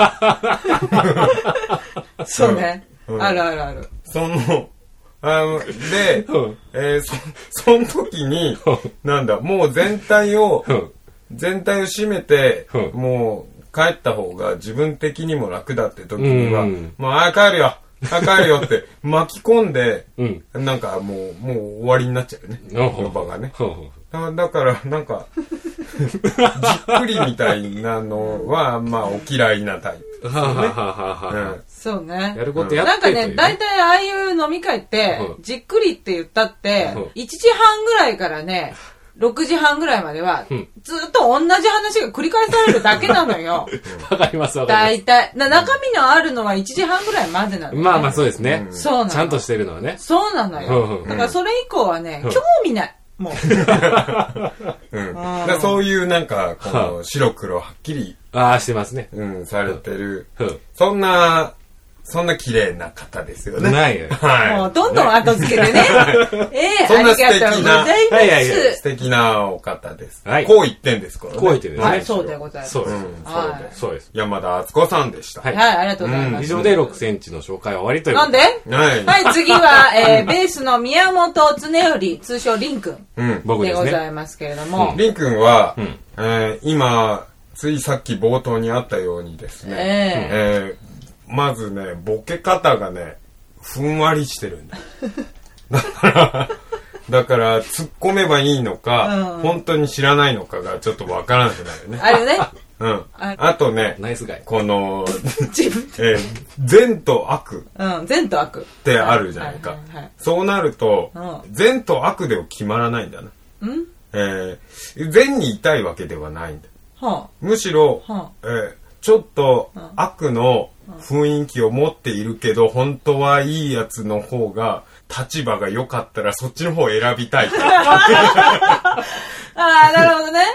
そうね、うん。あるあるある。 その、あの、で、うん、えー、そ、その時に、なんだ、もう全体を、うん、全体を占めて、うん、もう帰った方が自分的にも楽だって時には、うん、もう、あ、帰るよ帰るよって巻き込んで、うん、なんかもう、もう終わりになっちゃうよね。この場がね。だ, だからなんかじっくりみたいなのはまあお嫌いなタイプ、ね。 そうね。 やることやって、 なんかね、だいたいああいう飲み会って、うん、じっくりって言ったって、うん、いちじはんぐらいからね、ろくじはんぐらいまでは、うん、ずっと同じ話が繰り返されるだけなのよ。 わかりますわかります。 だいたい。中身のあるのはいちじはんぐらいまでなの、ね。 まあまあそうですね。 うん、そうなの。 ちゃんとしてるのはね。 そうなのよ。だからそれ以降はね、興味ない。もう。 うん、だそういうなんか、この白黒はっきり。 ああ、してますね。 うん、されてる。うん、そんな、そんな綺麗な方ですよね。 ないよ。 はい。もうどんどん後付けてね。ええ、 そんな素敵な、 ありがとうございます。 はいはいはい、素敵なお方です。はい。こう言ってんですからね。 こう言ってんですね。 はい、そうでございます。 そうです。 そうです。山田敦子さんでした。 はい、ありがとうございます。 以上でろくセンチの紹介は終わりという。 なんで？ はい。 はい、次は、えー、ベースの宮本恒頼、通称リンくん。 うん、僕ですね。 でございますけれども。 リンくんは、えー、今、ついさっき冒頭にあったようにですね。えーまずね、ボケ方がね、ふんわりしてるんだ。だから、だから、突っ込めばいいのか、うん、本当に知らないのかがちょっとわからなくなるね。 あるね。 うん。あとね、 ナイスガイ。 この、自分えー、善と悪。 うん、善と悪。 ってあるじゃないか。そうなると、うん、善と悪では決まらないんだな。 うんえー、善にいたいわけではないんだ。 はあ、 むしろ、はあえー、ちょっと悪の、雰囲気を持っているけど本当はいいやつの方が立場が良かったらそっちの方を選びたい。 ああ、なるほどね。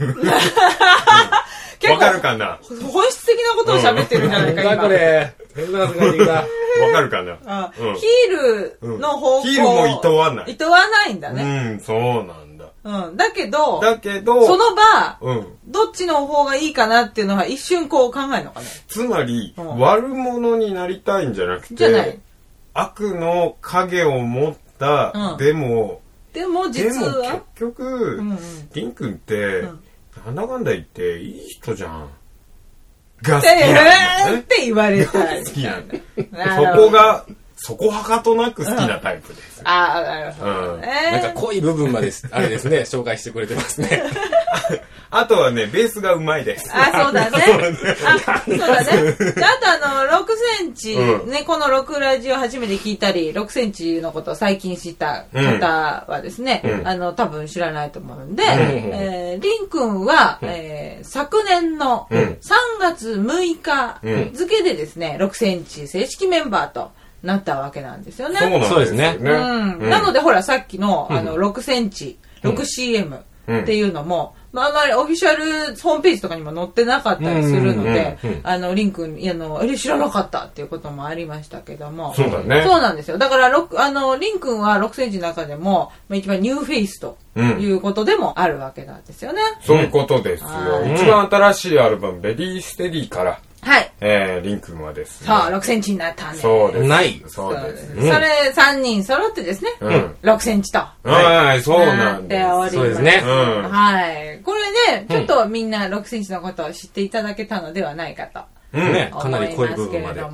わかるかな。 本質的なことを喋ってるんじゃないか今。 これ。 わかるかな。 あうん、ヒールの方向、 ヒールも厭わない。 厭わないんだね。 うん、そうなんだ。 うん、だけど、 だけど、 その場、うん、どっちの方がいいかなっていうのは一瞬こう考えるのかね。 つまり、うん、悪者になりたいんじゃなくて、 じゃない悪の影を持った、うん、でも、 でも実は、 でも結局、うんうん、リン君って、うん、なんだかんだ言っていい人じゃん。が好きなんだ、ね。 って言われたい。 好きなんだ。そこが、そこはかとなく好きなタイプです。 うん、ああ、なるほど、ねうん。なんか濃い部分まで、あれですね、紹介してくれてますね。 あとはね、ベースがうまいです。 あ、そうだね。あ、そうだね。あとあの、ろくセンチ、うん、ね、このろくラジオ初めて聞いたり、ろくセンチのことを最近知った方はですね、うん、あの、多分知らないと思うんで、うんえー、リン君は、うんえー、昨年のさんがつむいか付でですね、ろくセンチ正式メンバーと、なったわけなんですよね。 そうですね。 うん。うん、なのでほらさっきのあのろくセンチ、ろくシーエム っていうのも、うん、まああまりオフィシャルホームページとかにも載ってなかったりするので、あのリンクあのあれ知らなかったっていうこともありましたけども、 そうだね。 そうなんですよ。だからあのリン君はろくセンチの中でもまあ一番ニューフェイスということでもあるわけなんですよね。 うん、そういうことですよ。一番新しいアルバムベリーステディから。 はい。 えー、リン君はですね。 そう、ろくセンチになったんで。 そうです。 ない。 そうです。 それさんにん揃ってですね。うん。ろくセンチと。 はい、そうなんです。 そうですね。 うん。はい。これね、ちょっとみんなろくセンチのことを知っていただけたのではないかと。 ね、かなり濃い部分まで。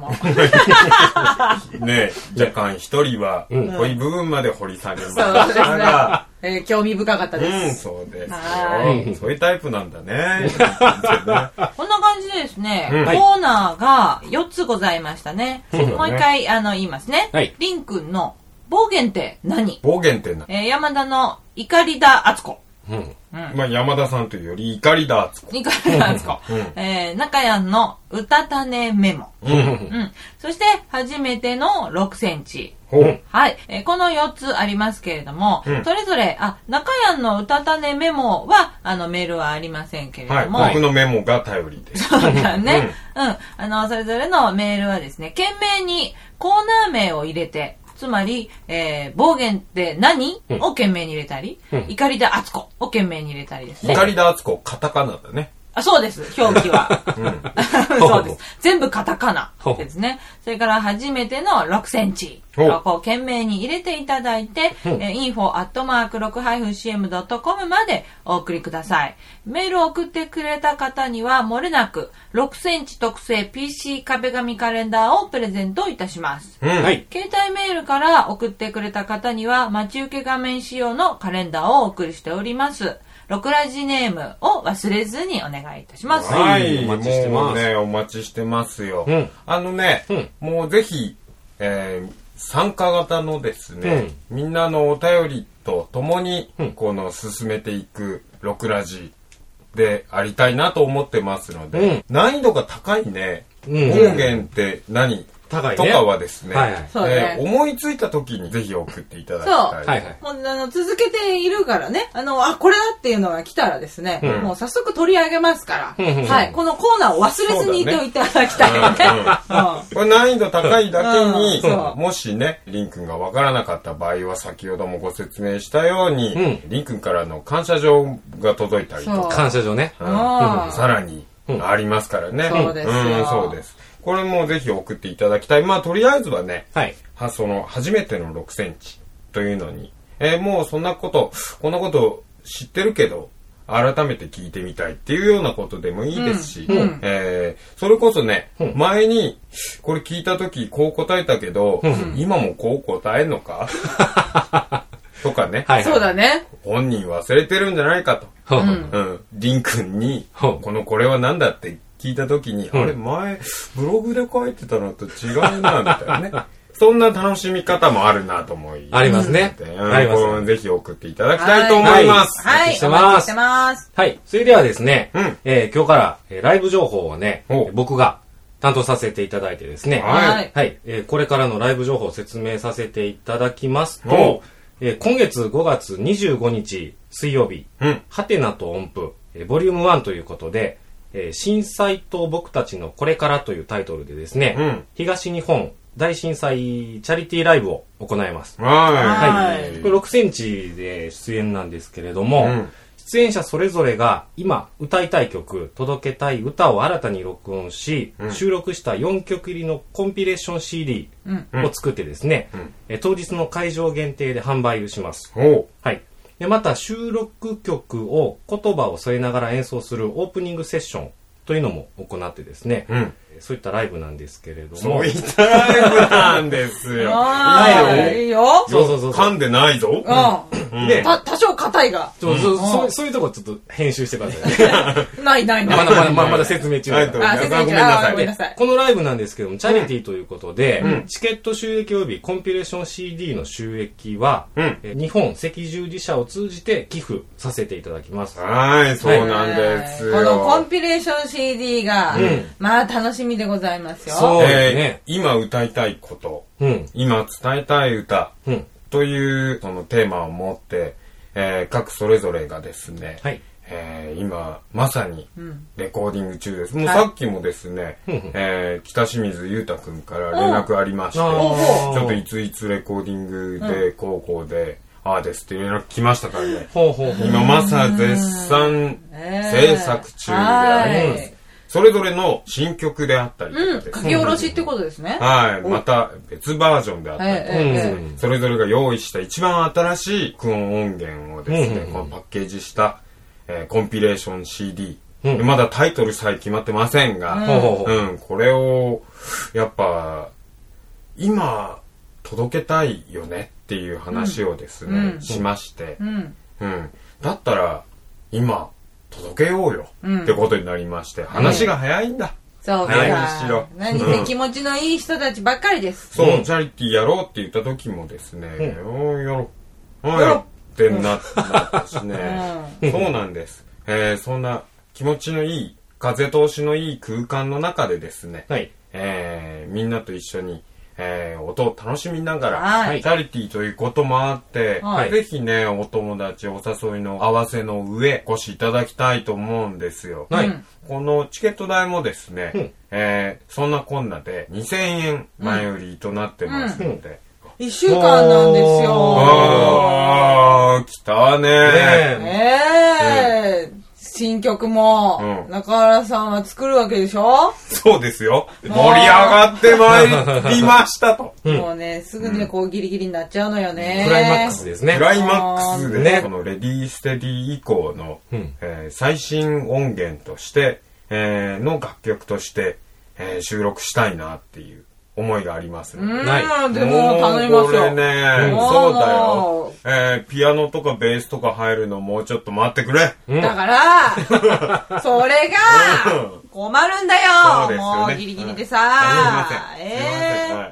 ね、若干一人は濃い部分まで掘り下げましたが、そうですね。えー、興味深かったです。 うん、そうですよ。そういうタイプなんだね。 こんな感じでですね、うん、コーナーがよっつございましたね。はい、もう一回あの言いますね。はい、りんくんの暴言って何？ 暴言って何？ えー、山田の怒りだあつこ。 うん。うん、まあ山田さんというより怒りだあつこ。 怒りだあつこ。うん、えー、中やんの歌種メモ。うん。うん。そして初めてのろくセンチ。うん、はい、えー。このよっつありますけれども、うん、それぞれ、あ、中やんの歌種メモは、あの、メールはありませんけれども。 はい、僕のメモが頼りです。 そうだね。うん、うん。あの、それぞれのメールはですね、懸命にコーナー名を入れて、つまり、えー、暴言って何、うん、を懸命に入れたり、うん、怒りだあつこを懸命に入れたりですね。 怒りだあつこ、カタカナだね。 あ、そうです。表記は。うん、そうです。全部カタカナですね。それから初めてのろくセンチをこう懸命に入れていただいて、えー、インフォ アットマークろく シーエム ドットコム までお送りください。メールを送ってくれた方には漏れなくろくセンチ特製 ピーシー 壁紙カレンダーをプレゼントいたします。うん、はい。携帯メールから送ってくれた方には待ち受け画面仕様のカレンダーをお送りしております。ろくラジネームを忘れずにお願いいたします。 はい、お待ちしてます。もうね、お待ちしてますよ。うん、あのね、うん、もうぜひ、えー、参加型のですね、うん、みんなのお便りとともに、うん、この進めていくろくラジでありたいなと思ってますので、うん、難易度が高いね、暴言って何、高いね、とかはですね、はいはいえー、思いついた時にぜひ送っていただきたい。そう。はいはい、 もうあの続けているからね、あの、あ、これだっていうのが来たらですね、うん、もう早速取り上げますから、うん、はい、このコーナーを忘れずにいていただきたいよね。 これ難易度高いだけに、うん、もしね、りんくんがわからなかった場合は先ほどもご説明したように、うん、りんくんからの感謝状が届いたりとか。 感謝状ね。 うん、さらにありますからね。 そうですよ。うん、 そうです。これもぜひ送っていただきたい。まあ、とりあえずはね、はい、はその、初めてのろくセンチというのに、えー、もうそんなこと、こんなこと知ってるけど、改めて聞いてみたいっていうようなことでもいいですし、うんうん、えー、それこそね、うん、前に、これ聞いたときこう答えたけど、うん、今もこう答えんのかとかね、 はいはい。そうだね。 本人忘れてるんじゃないかと。うん。りんくんに、このこれは何だって聞いたときに、うん、あれ前ブログで書いてたのと違うなみたいなね。そんな楽しみ方もあるなと思いありますね。 うん、ありますね。ぜひ送っていただきたいと思います。 はい。はい、してます。ます。 はい。それではですね、うん、えー、今日から、えー、ライブ情報をね、僕が担当させていただいてですね、はい。はい。えー、これからのライブ情報を説明させていただきますと、えー、今月ごがつにじゅうごにち水曜日、うん、ハテナと音符、えー、ボリュームワンということで、えー、震災と僕たちのこれからというタイトルでですね、うん、東日本大震災チャリティーライブを行います。はい。はい。これろくセンチで出演なんですけれども、うん、出演者それぞれが今歌いたい曲、届けたい歌を新たに録音し、うん、収録したよんきょく入りのコンピレーション シーディー を作ってですね、うん、当日の会場限定で販売します。はい。でまた収録曲を言葉を添えながら演奏するオープニングセッションというのも行ってですね、うん、そういったライブなんですけれども、 そういったライブなんですよ。 いいよ。 そうそうそう。噛んでないぞ。 うん。で、た多少硬いが。 そうそうそうそういうとこちょっと編集してください。ないないない。 まだまだまだまだ説明中だから。 あ、説明中。ごめんなさい。ごめんなさい。 このライブなんですけども、チャリティーということで、チケット収益及びコンピレーション シーディー の収益は、日本赤十字社を通じて寄付させていただきます。 はい、そうなんですよ。 このコンピレーション シーディー が、まあ楽しみでございますよ。 そうですね。今歌いたいこと、今伝えたい歌というそのテーマを持って、えー、各それぞれがですね、はいえー、今まさにレコーディング中です。うん、もうさっきもですね、はいえー、北清水裕太くんから連絡ありまして、ちょっといついつレコーディングで高校で、うん、ああですって連絡来ましたからね。ほうほうほう今まさ絶賛制作中であります。えーそれぞれの新曲であったりとかです、ね。うん、書き下ろしってことですね。 はい。また別バージョンであったりとかですね、うん。それぞれが用意した一番新しい録音音源をですね、うん、このパッケージした、えー、コンピレーション シーディーうん、まだタイトルさえ決まってませんが、うん、うん、これをやっぱ今届けたいよねっていう話をですね、うん、しまして、うんうん、だったら今届けようよってことになりまして、うん、話が早いんだ、 そうか。何せ気持ちのいい人たちばっかりです。 そう、チャリティーやろうって言った時もですね、うん、やろう。やろうってなったしね。そうなんです。えー、そんな気持ちのいい、風通しのいい空間の中でですね、はい、えー、みんなと一緒に、えー、音を楽しみながら、はい、チャリティーということもあって、はい、ぜひね、お友達、お誘いの合わせの上、お越しいただきたいと思うんですよ。はい、このチケット代もですね、うん、えー、そんなこんなでにせんえん前売りとなってますので、 うん、いっしゅうかんなんですよ。 あー、来たねー。 ねえー。新曲も、うん、中原さんは作るわけでしょ。 そうですよ。盛り上がってまいりましたと。 もうね、すぐにこうギリギリになっちゃうのよね。 クライマックスですね。 クライマックスでね、このレディーステディ以降の、うん、えー、最新音源として、えー、の楽曲として、えー、収録したいなっていう思いがありますね。 うん、はい。でも頼みますよ。 これね、うん、そうだよ。えー、ピアノとかベースとか入るのもうちょっと待ってくれ。 うん、だから、それが困るんだよ。そうですよね。もうギリギリでさ。 はい、すいません。えー、すいません。はい、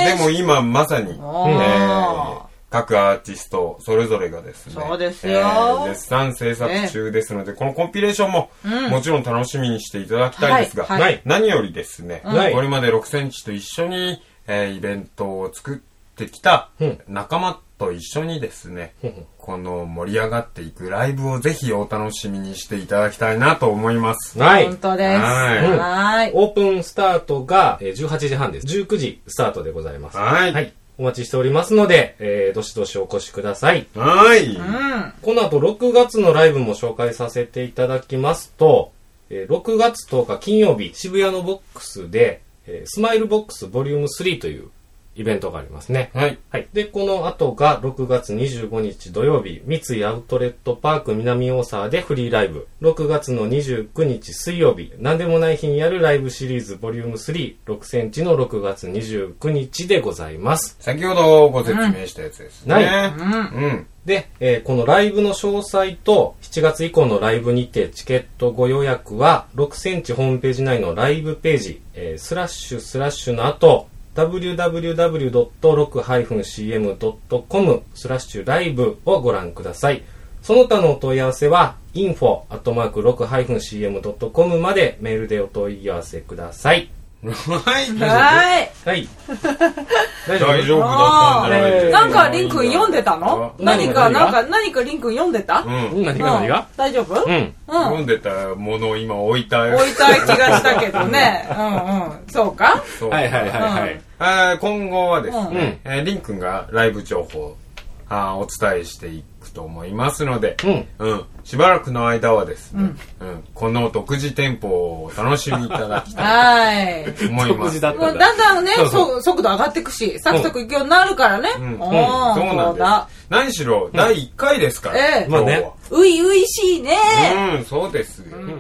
ね、でも今まさに、えー、各アーティストそれぞれがですね、 そうですよ、 えー、絶賛制作中ですので、えー、このコンピレーションも、うん、もちろん楽しみにしていただきたいですが、はいはい、何よりですね、はい、これまでろくセンチと一緒に、えー、イベントを作ってきた仲間と一緒にですね、うん、この盛り上がっていくライブをぜひお楽しみにしていただきたいなと思います。 はい、本当です。 はい、うん、はい、オープンスタートがじゅうはちじはんです。じゅうくじスタートでございます。はい、はい、お待ちしておりますので、えー、どしどしお越しください。 はい、うん、 この後ろくがつのライブも紹介させていただきますと、えー、ろくがつとおか金曜日、渋谷のボックスで、えー、スマイルボックスボリュームスリーというイベントがありますね。はい。はい。で、この後がろくがつにじゅうごにち土曜日、三井アウトレットパーク南大沢でフリーライブ。ろくがつのにじゅうくにち水曜日、なんでもない日にやるライブシリーズボリュームスリー、ろくセンチのろくがつにじゅうくにちでございます。 先ほどご説明したやつですね。はい。うん。 うん。で、えー、このライブの詳細としちがつ以降のライブにてチケットご予約はろくセンチホームページ内のライブページ、えー、スラッシュスラッシュの後、ダブリューダブリューダブリュードットロックシーエムドットコム スラッシュライブをご覧ください。その他のお問い合わせは インフォ アットマークロックシーエムドットコム までメールでお問い合わせください。 はい。 はい。 はい。 大丈夫だったんじゃないですか。なんかリン君読んでたの？何か、なんか、何かリン君読んでた？ うん。何が何が？ 大丈夫？ うん。 読んでたものを今置いた。 置いた気がしたけどね。うんうん。そうか？ はいはいはいはい。今後はですね、リン君がライブ情報あお伝えしていくと思いますので、うんうん、しばらくの間はですね、うんうん、この独自店舗をお楽しみいただきたいと思います。 だだんだんね、そう速度上がっていくし、サクサクいくようになるからね。うんうん、そうなんです。何しろだいいっかいですから。 ええ、まあね。ういういしいね。 うん、そうですよ。うん、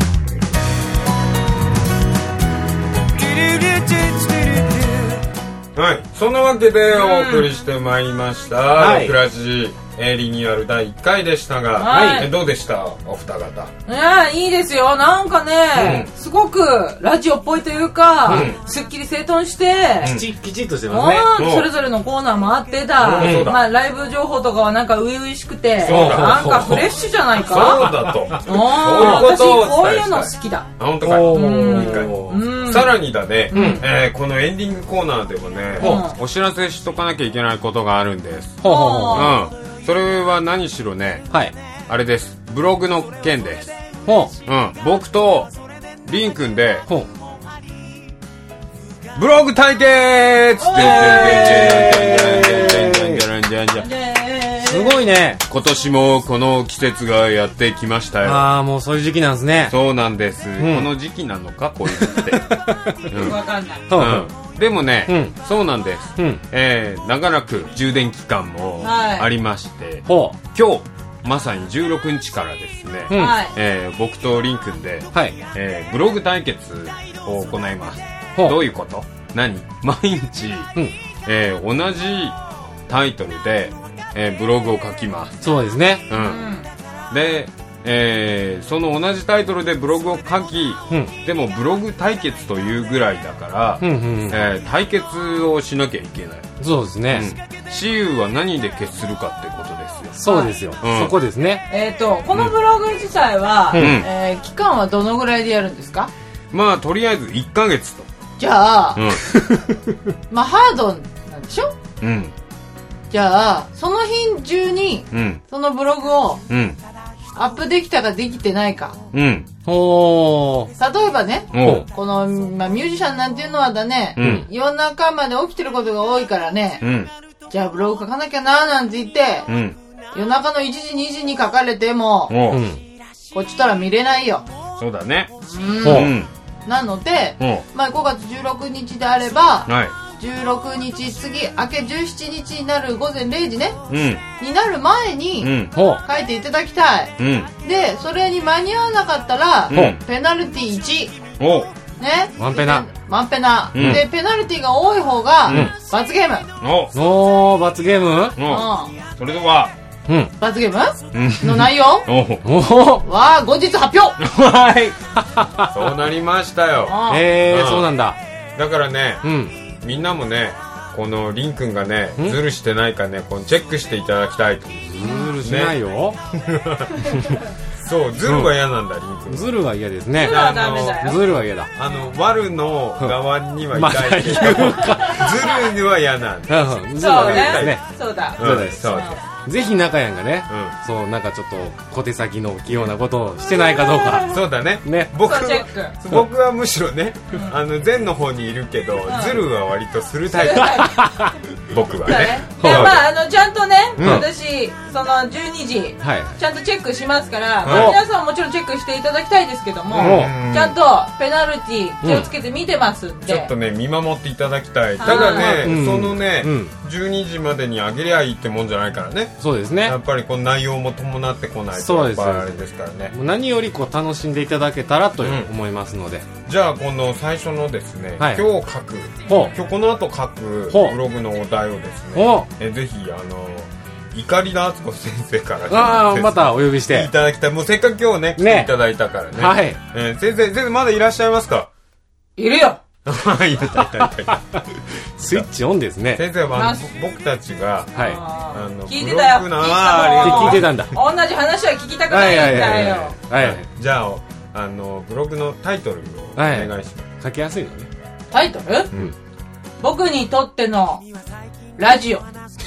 はい、そんなわけでお送りしてまいりました、うん、ロクラジ、えー、リニューアルだいいっかいでしたが、はい、えどうでしたお二方？ いやいいですよ。なんかね、うん、すごくラジオっぽいというか、うん、すっきり整頓して、 うん、きちきちっとしてますね。それぞれのコーナーもあってだ、うん、まあ、ライブ情報とかはなんか初々しくて、なんかフレッシュじゃないか。 そうだと。 私こういうの好きだ。 あ、本当かい。うん、さらにだね、うん、えー、このエンディングコーナーでもね、うん、お知らせしとかなきゃいけないことがあるんです。うん、それは何しろね、はい、あれです。ブログの件です。うん、僕とリン君でブログ対決すごいね。 今年もこの季節がやってきましたよ。 ああ、もうそういう時期なんですね。 そうなんです、うん、この時期なのかこういうのって、うん、分かんない、うん、でもね、うん、そうなんです、うん、えー、長らく充電期間もありまして、はい、今日まさにじゅうろくにちからですね、 うんえー、僕とリンくんで、 はいえー、ブログ対決を行います。どういうこと？何？毎日、うん、えー、同じタイトルで、えー、ブログを書きます。 そうですね。 うん。で、えー、その同じタイトルでブログを書き、うん、でもブログ対決というぐらいだから、うんうんうん、えー、対決をしなきゃいけない。 そうですね。 私有、うん、は何で決するかってことですよ。そうですよ。うん、そこですね。 えっと、このブログ自体は、うん、えー、期間はどのぐらいでやるんですか？ まあ、とりあえずいっかげつと。 じゃあ、うん、まあ、ハードなんでしょ？うん。じゃあ、その日中に、うん、そのブログを、うん、アップできたかできてないか。うん。お例えばね、この、まあ、ミュージシャンなんていうのはだね、うん、夜中まで起きてることが多いからね、うん、じゃあブログ書かなきゃなーなんて言って、うん、夜中のいちじ、にじに書かれても、うん、こっちとら見れないよ。 そうだね。 うん。うん、なので、まあ、ごがつじゅうろくにちであれば、はい、じゅうろくにち次明けじゅうしちにちになるごぜんれいじね、うん、になる前に、うん、書いていただきたい、うん、でそれに間に合わなかったら、うん、ペナルティいちおね、 ワンペナワンペナ、うん、でペナルティが多い方が、うん、罰ゲームおお罰ゲーム、うん、 それでは、 うん、罰ゲームの内容は後日発表はいそうなりましたよへえー、そうなんだだからね、うん、みんなもねこのリンくんがねズルしてないかねこのチェックしていただきたいと。 ズルしないよ、ね、 そうズルは嫌なんだ、うん、リンくんズルは嫌ですね。 ズルはダメだよ。 ズルは嫌だ。 あの悪の側にはいたいけど、ま、ズルには嫌なんだ。 そうね。そうだ、 うん、そうです。そうですぜひ中やんがね、うん、そうなんかちょっと小手先の器用なことをしてないかどうかそうだね。ね僕は僕はむしろね、うん、あの前の方にいるけど、うん、ズルは割とするタイプ僕はね。ねでまああのちゃんとね、うん、私そのじゅうにじ、はい、ちゃんとチェックしますから、まあ、皆さんももちろんチェックしていただきたいですけども、ちゃんとペナルティ気をつけて見てますんで、 ちょっとね見守っていただきたい。ただね、うん、そのね、うん、じゅうにじまでにあげりゃいいってもんじゃないからね。 そうですね。 やっぱりこの内容も伴ってこないとやっぱあれですからね。 何よりこう楽しんでいただけたらと思いますので、 うん、じゃあこの最初のですね、はい、今日書く今日この後書くブログのお題をですねえぜひあの怒りの敦子先生からあまたお呼びしていただきたい。もうせっかく今日ね来ていただいたからね、はいえー、先生先生まだいらっしゃいますか？ いるよいたいたいたいたスイッチオンですね。 先生は僕たちが、はい、あの聞いてたよ。 聞いてたんだ。 同じ話は聞きたくないんだよ。 はい。じゃああのブログのタイトルをお願いします。 書きやすいのね。 タイトル？うん。僕にとってのラジオ。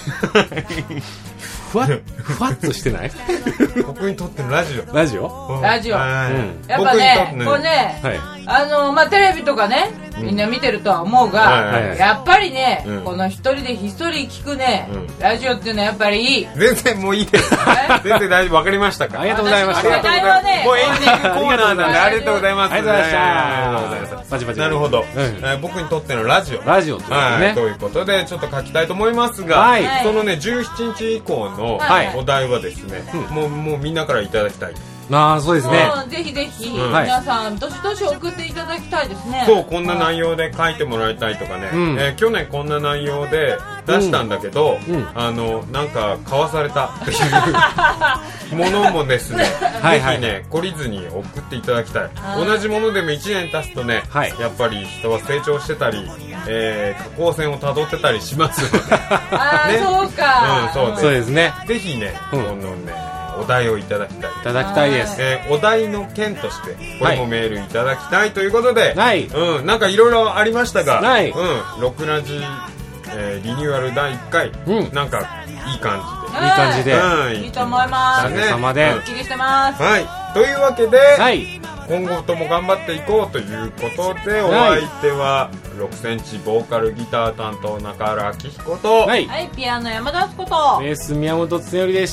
ふわっふわっとしてない？ 僕にとってのラジオ。 ラジオ？ ラジオ。やっぱね、これね、あのまあテレビとかね、みんな見てるとは思うが、やっぱりね、この一人でひっそり聞くね、ラジオっていうのはやっぱりいい。 全然もういいです。全然大丈夫。わかりましたか？ ありがとうございました。 もうエンディングコーナーなんでありがとうございます。 ありがとうございました。 パチパチ。なるほど。僕にとってのラジオ。 ラジオということでちょっと書きたいと思いますが、そのねじゅうしちにち以降のお題はですね、もうもうみんなからいただきたい。 ああそうですね、 うん、ぜひぜひ、うん、皆さんどしどし送っていただきたいですね。 そうこんな内容で書いてもらいたいとかね、うんえー、去年こんな内容で出したんだけど、うん、あのなんか買わされたっていうものもですねぜひね懲りずに送っていただきたい。同じものでもいちねん経つとね、はい、やっぱり人は成長してたり、えー、下降線をたどってたりしますのでああ、ね、そうか、 うん、そうそうですね。 ぜひね、うん、このねお題をいただきたい。いただきたいです。 えー、お題の件としてこれもメールいただきたいということで、はい、うん、なんかいろいろありましたが、はい、うん、ロクラジ、えー、リニューアルだいいっかい、うん、なんかいい感じで、 いい感じで、 うん、いいと思います。 お疲れ様で、 すっきりしてます。 はい、というわけで、はい、今後とも頑張っていこうということで、お相手はろくセンチボーカルギター担当中原明彦と、 はい、はい、ピアノ山田敦子とベース宮本剛典でした。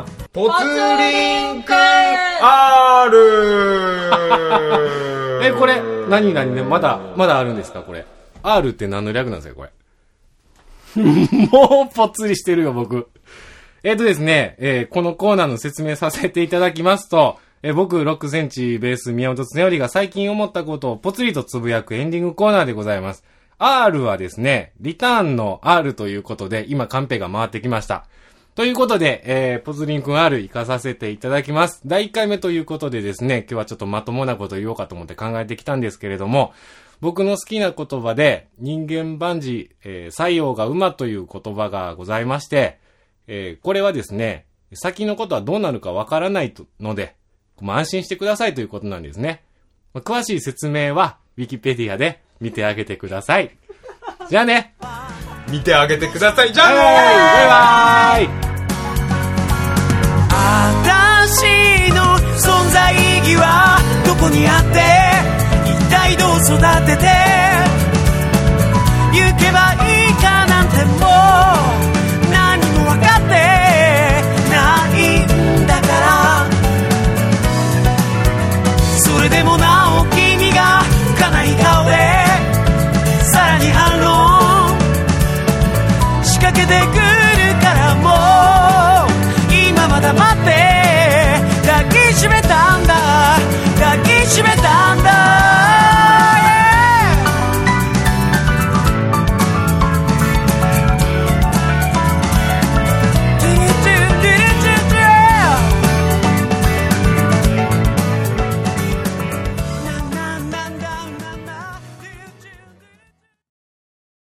ポツリンくん R えこれ何何ねまだまだあるんですかこれ。 R って何の略なんですかこれもうぽっつりしてるよ僕。 えっとですね、えー、このコーナーの説明させていただきますと、えー、僕ろっセンチベース宮本恒頼が最近思ったことをぽつりとつぶやくエンディングコーナーでございます。R はですね、リターンの R ということで、今カンペが回ってきました。ということで、えー、ポツリンくん R 行かさせていただきます。だいいっかいめということでですね、今日はちょっとまともなこと言おうかと思って考えてきたんですけれども、僕の好きな言葉で、人間万事、えー、採用が馬という言葉がございまして、えー、これはですね、先のことはどうなるかわからないので、まあ、安心してくださいということなんですね。まあ、詳しい説明は、ウィキペディアで見てあげてください。じゃあね。 見てあげてください。じゃあねー。バイバイ。 私の存在意義はどこにあって一体どう育てて行けばいいかなんてもう何も分かってないんだからそれでもな